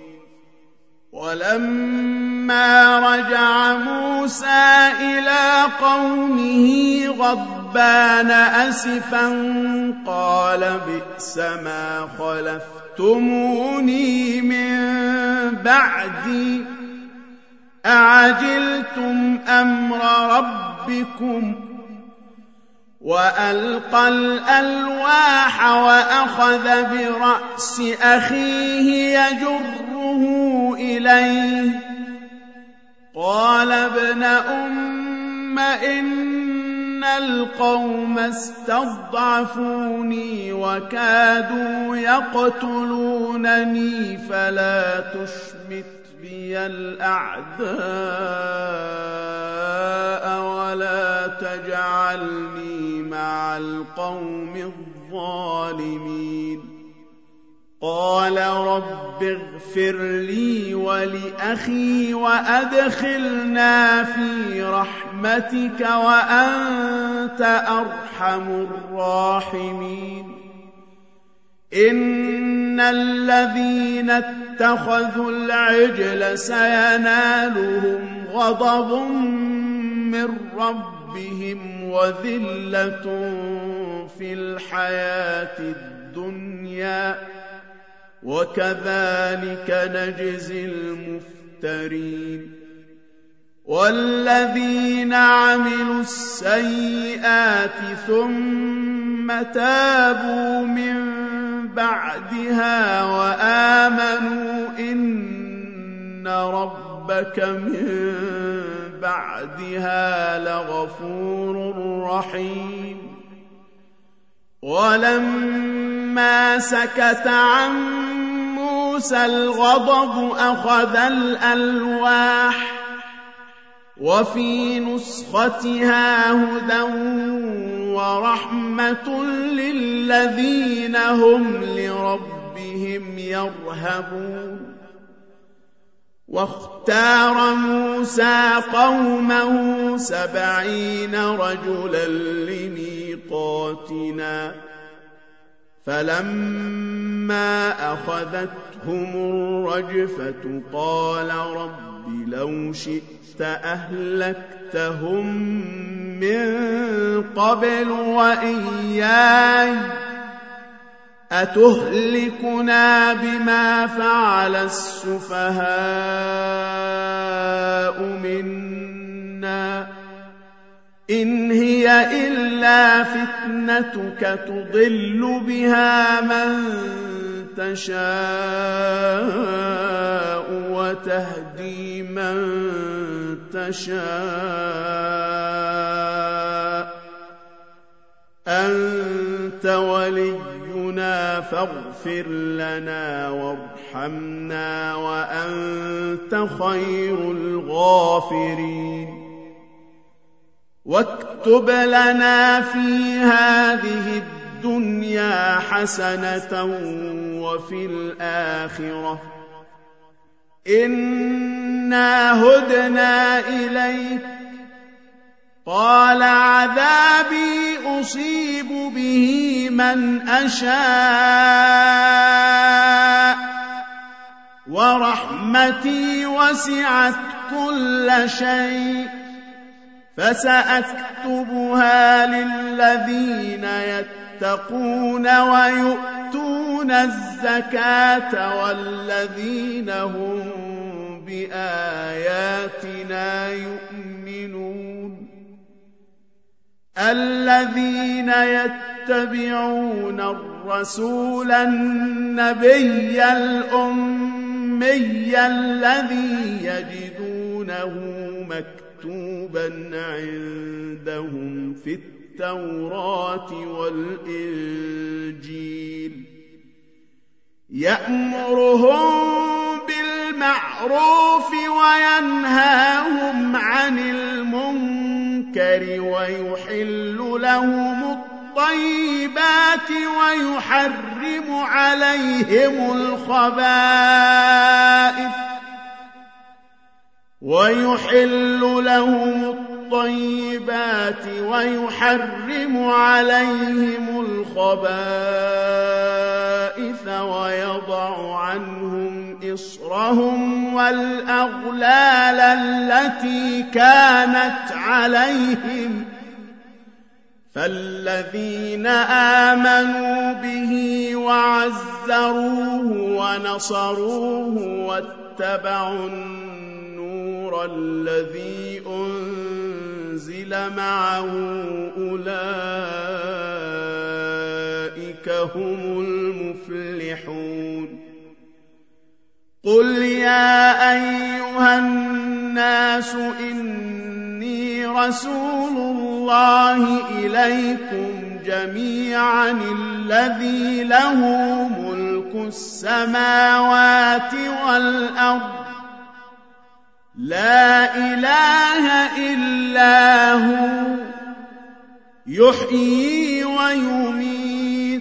ولما رجع موسى إلى قومه غضبان أسفا قال بئس ما خلفتموني من بعدي أعجلتم أمر ربكم. وألقى الألواح وأخذ برأس أخيه يجره إليه قال ابن أم إن القوم استضعفوني وكادوا يقتلونني فلا تشمت بي الأعداء ولا تجعلني مع القوم الظالمين. قال رب اغفر لي ولأخي وأدخلنا في رحمتك وأنت أرحم الراحمين. إن الذين اتخذوا العجل سينالهم غضب من ربهم وذلة في الحياة الدنيا وكذلك نجزي المفترين. والذين عملوا السيئات ثم تابوا من بعدها وآمنوا إن ربك من بعدها لغفور رحيم. ولما سكت عن موسى الغضب أخذ الألواح وفي نسختها هدى ورحمة للذين هم لربهم يرهبون. واختار موسى قومه 70 رجلا لميقاتنا فلما أخذتهم الرجفة قال رب لو شئت أهلكتهم من قبل وإياي أتهلكنا بما فعل السفهاء منا إن هي إلا فتنتك تضل بها من تشاء وتهدي من تشاء أنت ولينا فاغفر لنا وارحمنا وأنت خير الغافرين. واكتب لنا في هذه الدنيا حسنة وفي الآخرة إنا هدنا إليك قال عذابي أصيب به من أشاء ورحمتي وسعت كل شيء فسأكتبها للذين يتقون ويؤتون الزكاة والذين هم بآياتنا يؤمنون. الذين يتبعون الرسول النبي الأمي الذي يجدونه مكتوبا عندهم في التوراة والإنجيل يأمرهم بالمعروف وينهاهم عن المنكر ويحل لهم الطيبات ويحل لهم الطيبات ويحرم عليهم الخبائث ويضع عنهم إصرهم والأغلال التي كانت عليهم فالذين آمنوا به وعزروه ونصروه واتبعوا النور الذي أنزل معه أولئك هم المفلحون قل يا أيها الناس إني رسول الله إليكم جميعا الذي له ملك السماوات والأرض لا إله إلا هو يحيي ويميت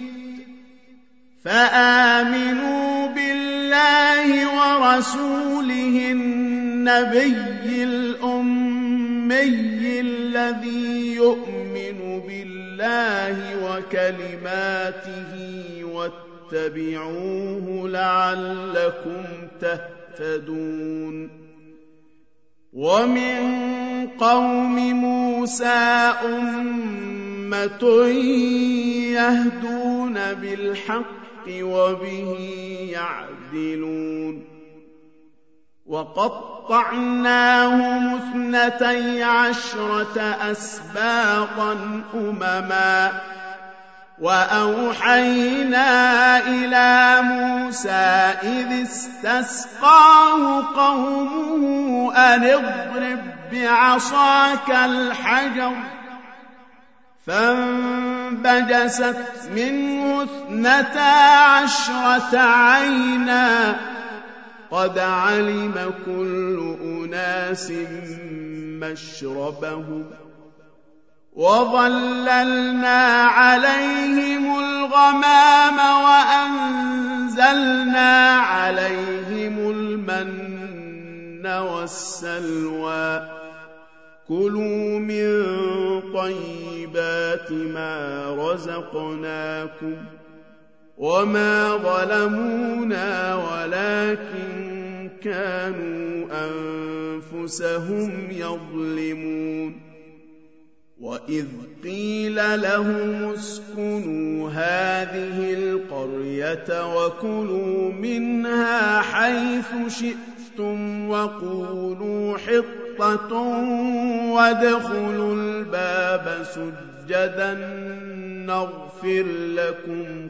فآمنوا بالله ورسوله النبي الأمي الذي يؤمن بالله وكلماته واتبعوه لعلكم تهتدون ومن قوم موسى أمة يهدون بالحق وبه يعدلون وقطعناهم 12 أسباطا أمما وأوحينا إلى موسى إذ استسقاه قومه أن اضرب بعصاك الحجر فانبجست منه 12 عينا قد علم كل أناس مشربهم وظللنا عليهم الغمام وأنزلنا عليهم المن والسلوى كلوا من طيبات ما رزقناكم وما ظلمونا ولكن كانوا أنفسهم يظلمون وإذ قيل لهم اسكنوا هذه القرية وكلوا منها حيث شئتم وقولوا حطة وادخلوا الباب سجدا نغفر لكم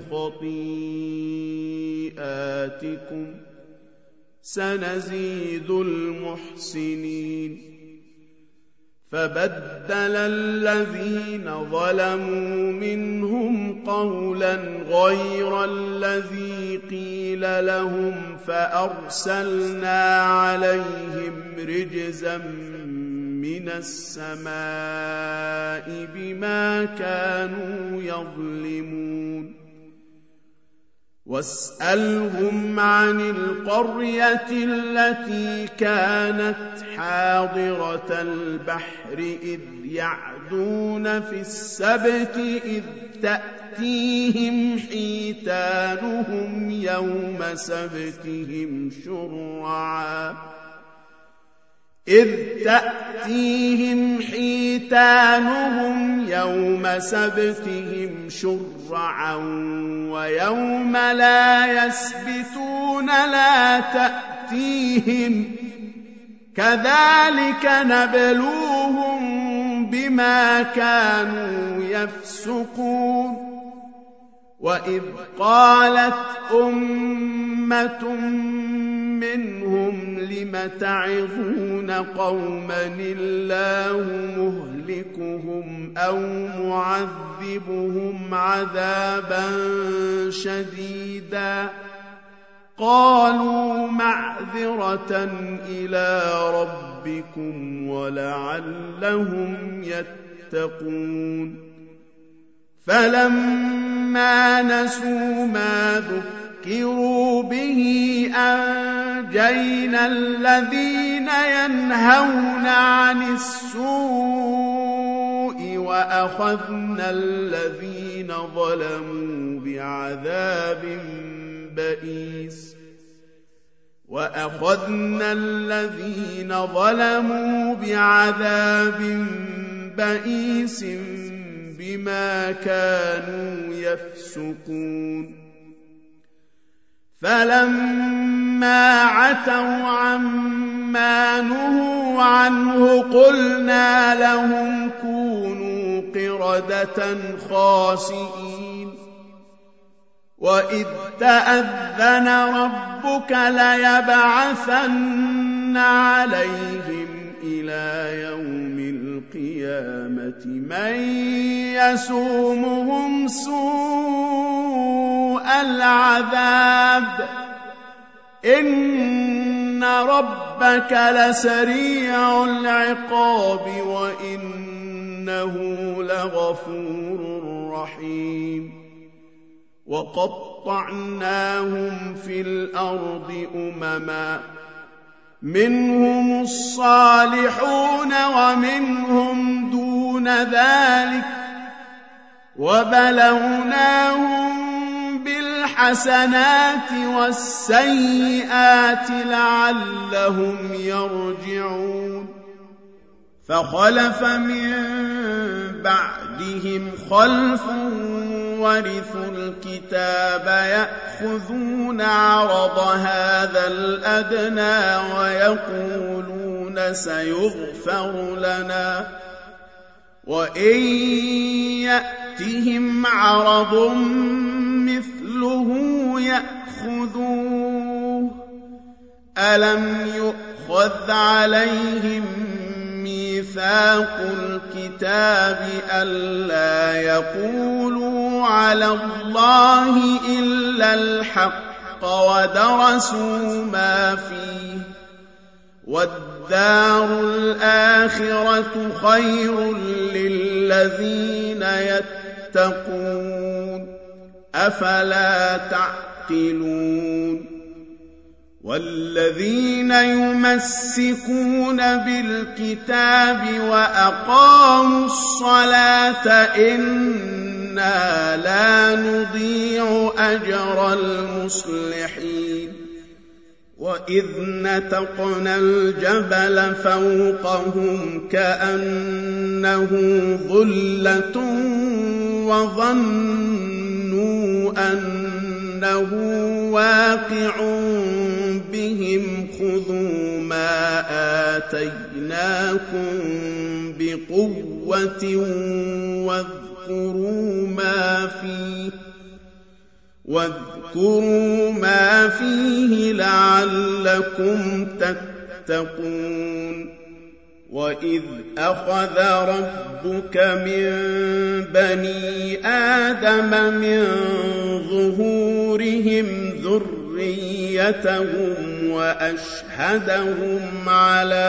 خطيئاتكم سنزيد المحسنين فبدل الذين ظلموا منهم قولا غير الذي قيل لهم فأرسلنا عليهم رجزا من السماء بما كانوا يظلمون واسألهم عن القرية التي كانت حاضرة البحر إذ يعدون في السبت إذ تأتيهم حيتانهم يوم سبتهم شرعا ويوم لا يسبتون لا تأتيهم كذلك نبلوهم بما كانوا يفسقون وإذ قالت أمة منهم لم تعظون قوما الله مهلكهم أو معذبهم عذابا شديدا قالوا معذرة إلى ربكم ولعلهم يتقون فلما نسوا ما ذكروا ذكروا به أنجينا الذين ينهون عن السوء وأخذنا الذين ظلموا بعذاب بئيس بما كانوا يفسقون فلما عتوا عما نهوا عنه قلنا لهم كونوا قردة خاسئين وإذ تأذن ربك ليبعثن عليهم إلى يوم القيامة من يسومهم سوء العذاب إن ربك لسريع العقاب وإنه لغفور رحيم وقطعناهم في الأرض أمما منهم الصالحون ومنهم دون ذلك وبلوناهم بالحسنات والسيئات لعلهم يرجعون فخلف من بعدهم خلف ورثوا الكتاب يأخذون عرض هذا الأدنى ويقولون سيغفر لنا وإن يأتهم عرض مثله يأخذوه ألم يؤخذ عليهم ميثاق الكتاب ألا يقولوا على الله إلا الحق ودرسوا ما فيه والدار الآخرة خير للذين يتقون أفلا تعقلون والذين يمسكون بالكتاب وأقاموا الصلاة إنا لا نضيع أجر المصلحين وإذ نتقنا الجبل فوقهم كأنه ظلة وظنوا أنه واقع بهم خذوا ما آتيناكم بقوة واذكروا ما فيه لعلكم تتقون وإذ أخذ ربك من بني آدم من ظهورهم ذريتهم وأشهدهم على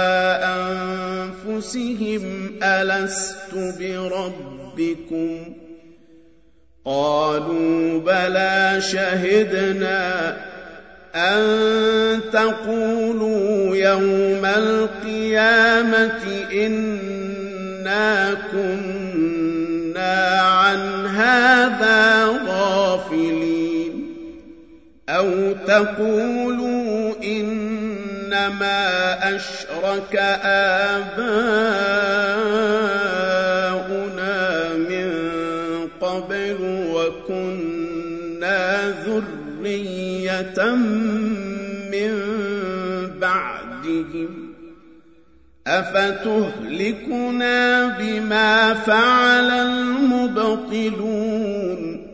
أنفسهم ألست بربكم قالوا بلى شهدنا أن تقولوا يوم القيامة إنا كنا عن هذا غافلين أو تقولوا إنما أشرك آباؤنا من قبل وكنا ذرية من بعدهم أفتهلكنا بما فعل المبطلون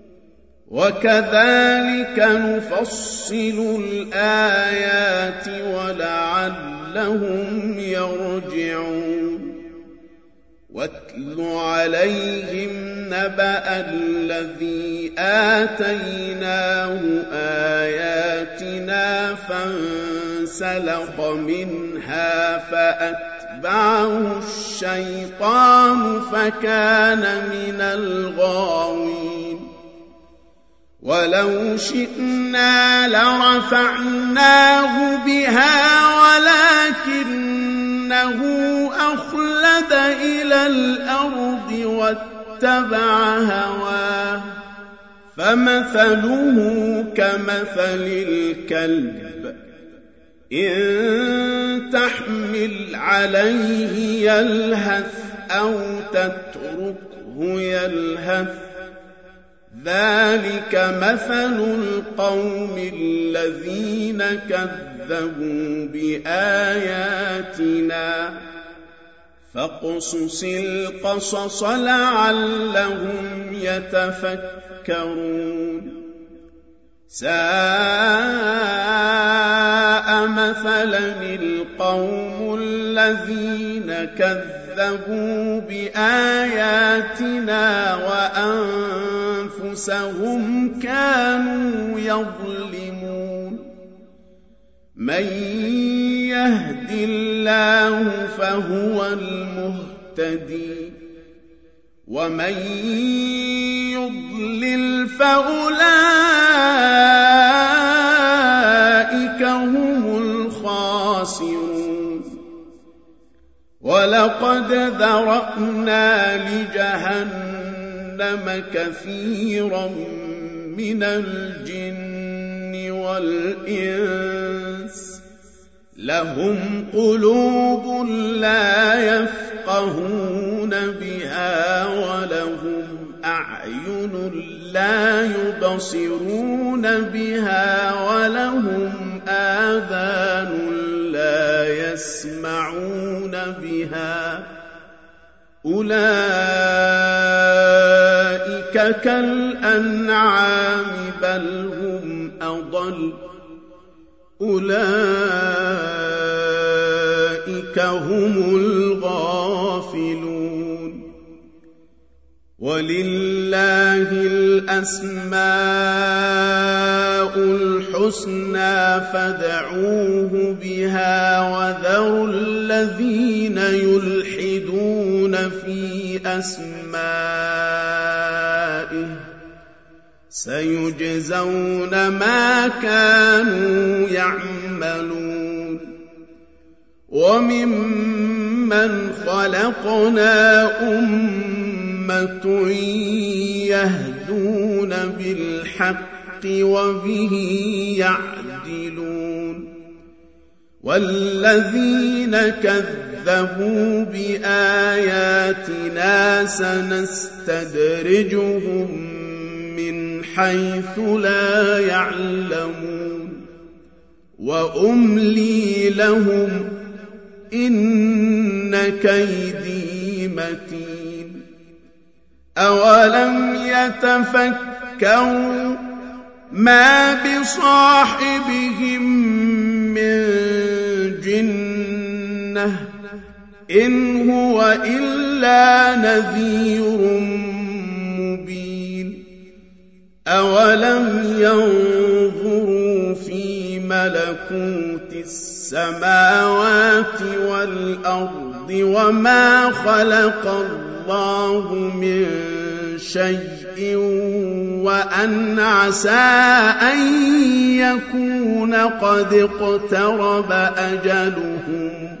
وكذلك نفصل الآيات ولعلهم يرجعون واتل عليهم نبأ الذي آتيناه آياتنا فانسلخ منها فأتبعه الشيطان فكان من الغاوين ولو شئنا لرفعناه بها ولكنه أخلد إلى الأرض واتبع هواه فمثله كمثل الكلب إن تحمل عليه يلهث أو تتركه يلهث ذلك مثل القوم الذين كذبوا بآياتنا فاقصص القصص لعلهم يتفكرون ساء مثلا القوم الذين كذبوا بآياتنا وأنفسهم كانوا يظلمون من يهد الله فهو المهتدي ومن يضلل فأولئك هم الخاسرون ولقد ذرأنا لجهنم كثيرا من الجن والإنس لهم قلوب لا يفقهون بها ولهم أعين لا يبصرون بها ولهم آذان لا يسمعون بها أولئك كالأنعام بل هم أضل أولئك هم الغافلون ولله الأسماء الحسنى فادعوه بها وذروا الذين يلحدون في أسمائه سيجزون ما كانوا يعملون وممن خلقنا أمة يهدون بالحق وبه يعدلون والذين كذبوا بآياتنا سنستدرجهم من حيث لا يعلمون وأملي لهم إن كيدي متين أولم يتفكروا ما بصاحبهم من جنة إن هو إلا نذير مبين أولم ينظروا في ملكوت السماوات والأرض وما خلق الله من شيء وأن عسى أن يكون قد اقترب أجلهم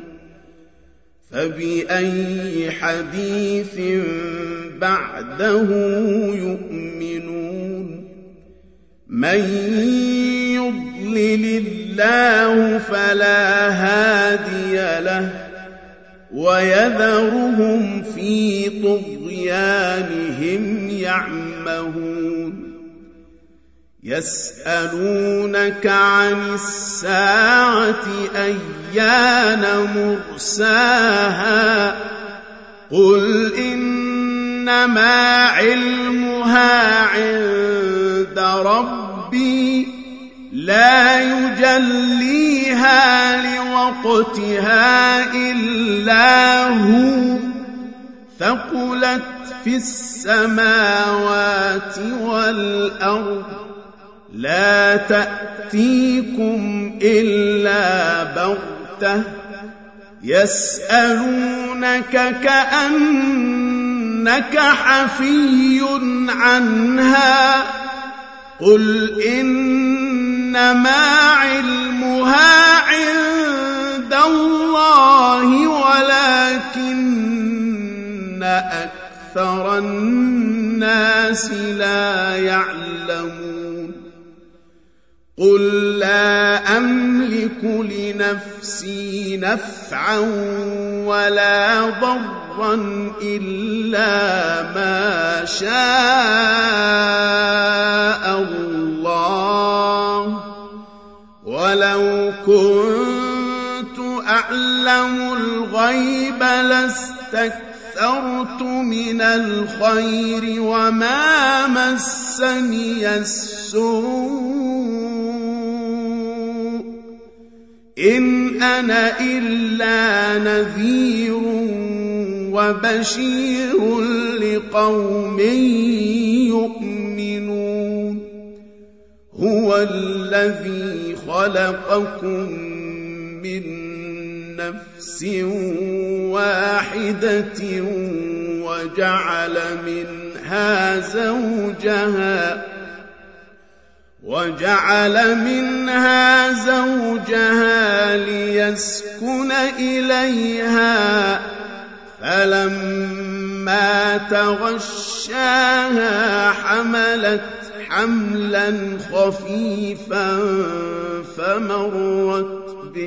فبأي حديث بعده يؤمنون من يضلل الله فلا هادي له ويذرهم في طغيانهم يعمهون يسألونك عن الساعة أيان مرساها قل إنما علمها عند ربي لا يجليها لوقتها إلا هو ثقلت في السماوات والأرض لا تأتيكم إلا بغتة يسألونك كأنك حفي عنها قل إنما علمها عند الله ولكن أكثر الناس لا يعلمون قل لا أملك لنفسي نفعا ولا ضرا إلا ما شاء الله ولو كنت أعلم الغيب لاستكثرت من الخير وما مسني السوء إن أنا إلا نذير وبشير لقوم يؤمنون هو الذي خلقكم من نفس واحدة وجعل منها زوجها ليسكن إليها فلما تغشاها حملت حملا خفيفا فمرت به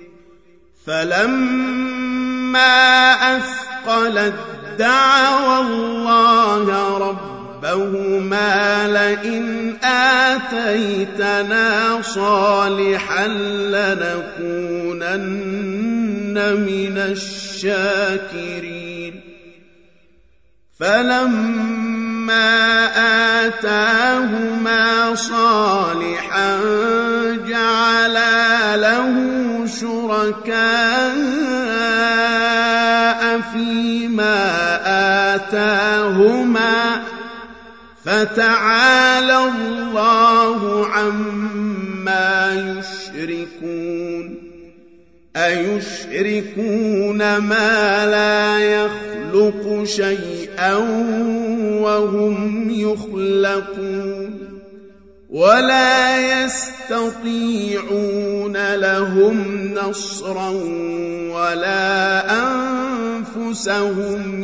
فلما أثقلت دعوا الله ربهما لئن آتيتنا صالحا لنكونن من الشاكرين فلما آتاهما صالحا جعلا له شركاء فيما آتاهما فتعالى الله عما يشركون أيشركون ما لا يخلق شيئا وهم يخلقون ولا يستطيعون لهم نصرا ولا أنفسهم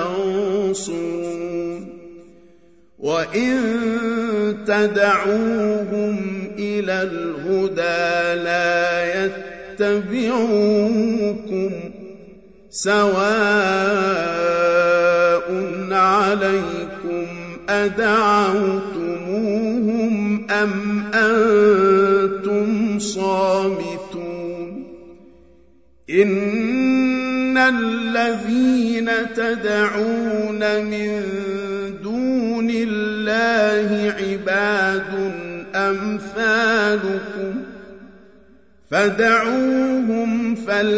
ينصرون وإن تدعوهم إلى الهدى لا يتبعوكم سواء عليكم أدعوتموهم أم أنتم صامتون إن الذين تدعون من دون الله عباد أمثالكم فدعوهم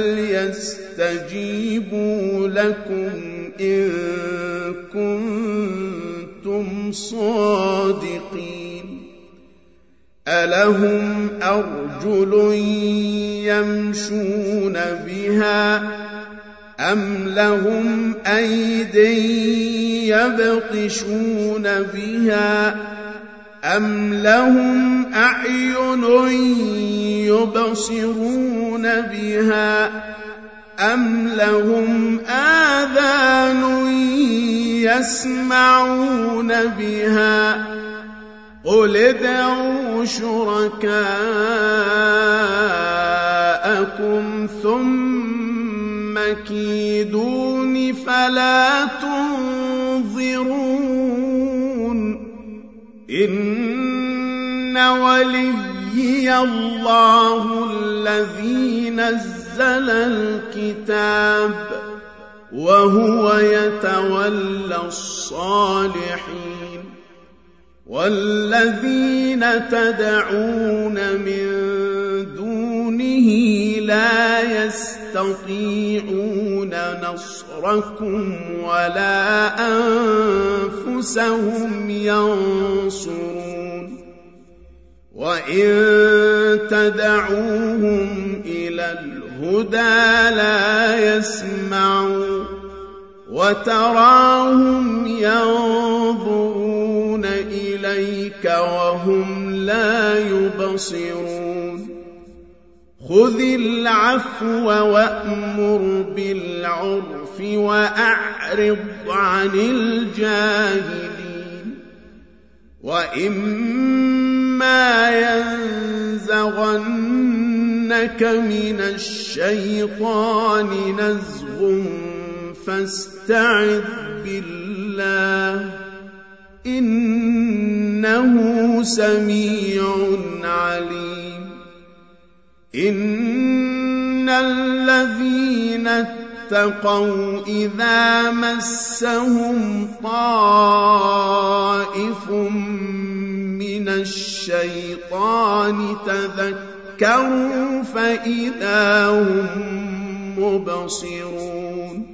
فليستجيبوا لكم إن كنتم صادقين ألهم أرجل يمشون بها أم لهم أيدي يبطشون بها أم لهم أعين يبصرون بها أم لهم آذان يسمعون بها قل ادعوا شركاءكم ثم كيدون فلا تنظرون إن وليي الله الذي نزل الكتاب وهو يتولى الصالحين والذين تدعون من دونه لا يستطيعون نصركم ولا أنفسهم ينصرون وإن تدعوهم إلى الهدى لا يسمعون وتراهم ينظرون إليك إليك وهم لا يبصرون خذ العفو وأمر بالعرف وأعرض عن الجاهلين وإما ينزغنك من الشيطان نزغ فاستعذ بالله إنه سميع عليم إن الذين اتقوا إذا مسهم طائف من الشيطان تذكروا فإذا هم مبصرون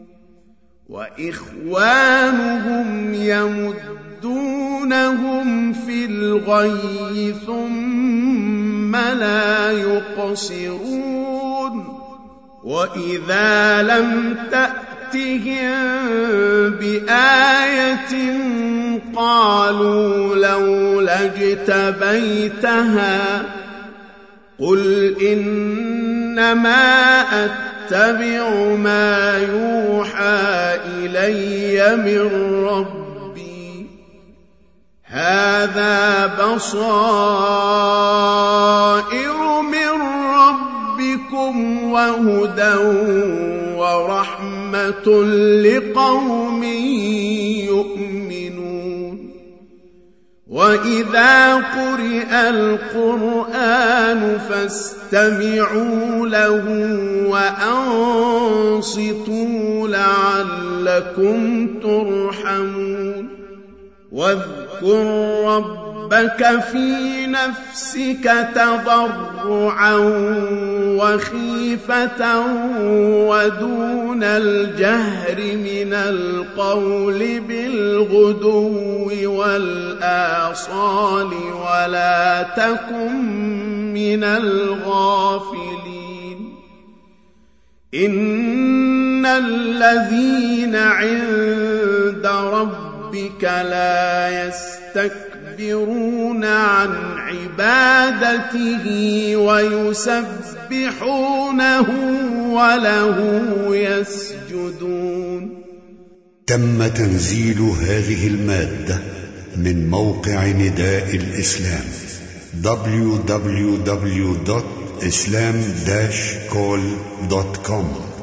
وإخوانهم يمدونهم في الغي ثم لا يقصرون وإذا لم تأتهم بآية قالوا لولا اجتبيتها قل إنما أتبع ما يوحى إلي من ربي هذا بصائر من ربكم وهدى ورحمة لقوم يؤمنون وإذا قرئ القرآن فاستمعوا له وأنصتوا لعلكم ترحمون واذكر ربك في نفسك تضرعا وخيفة ودون الجهر من القول بالغدو والآصال ولا تكن من الغافلين إن الذين عند ربك لا يستكبرون عن عبادته ويسبحونه وله يسجدون. تم تنزيل هذه المادة من موقع نداء الإسلام www.islam-call.com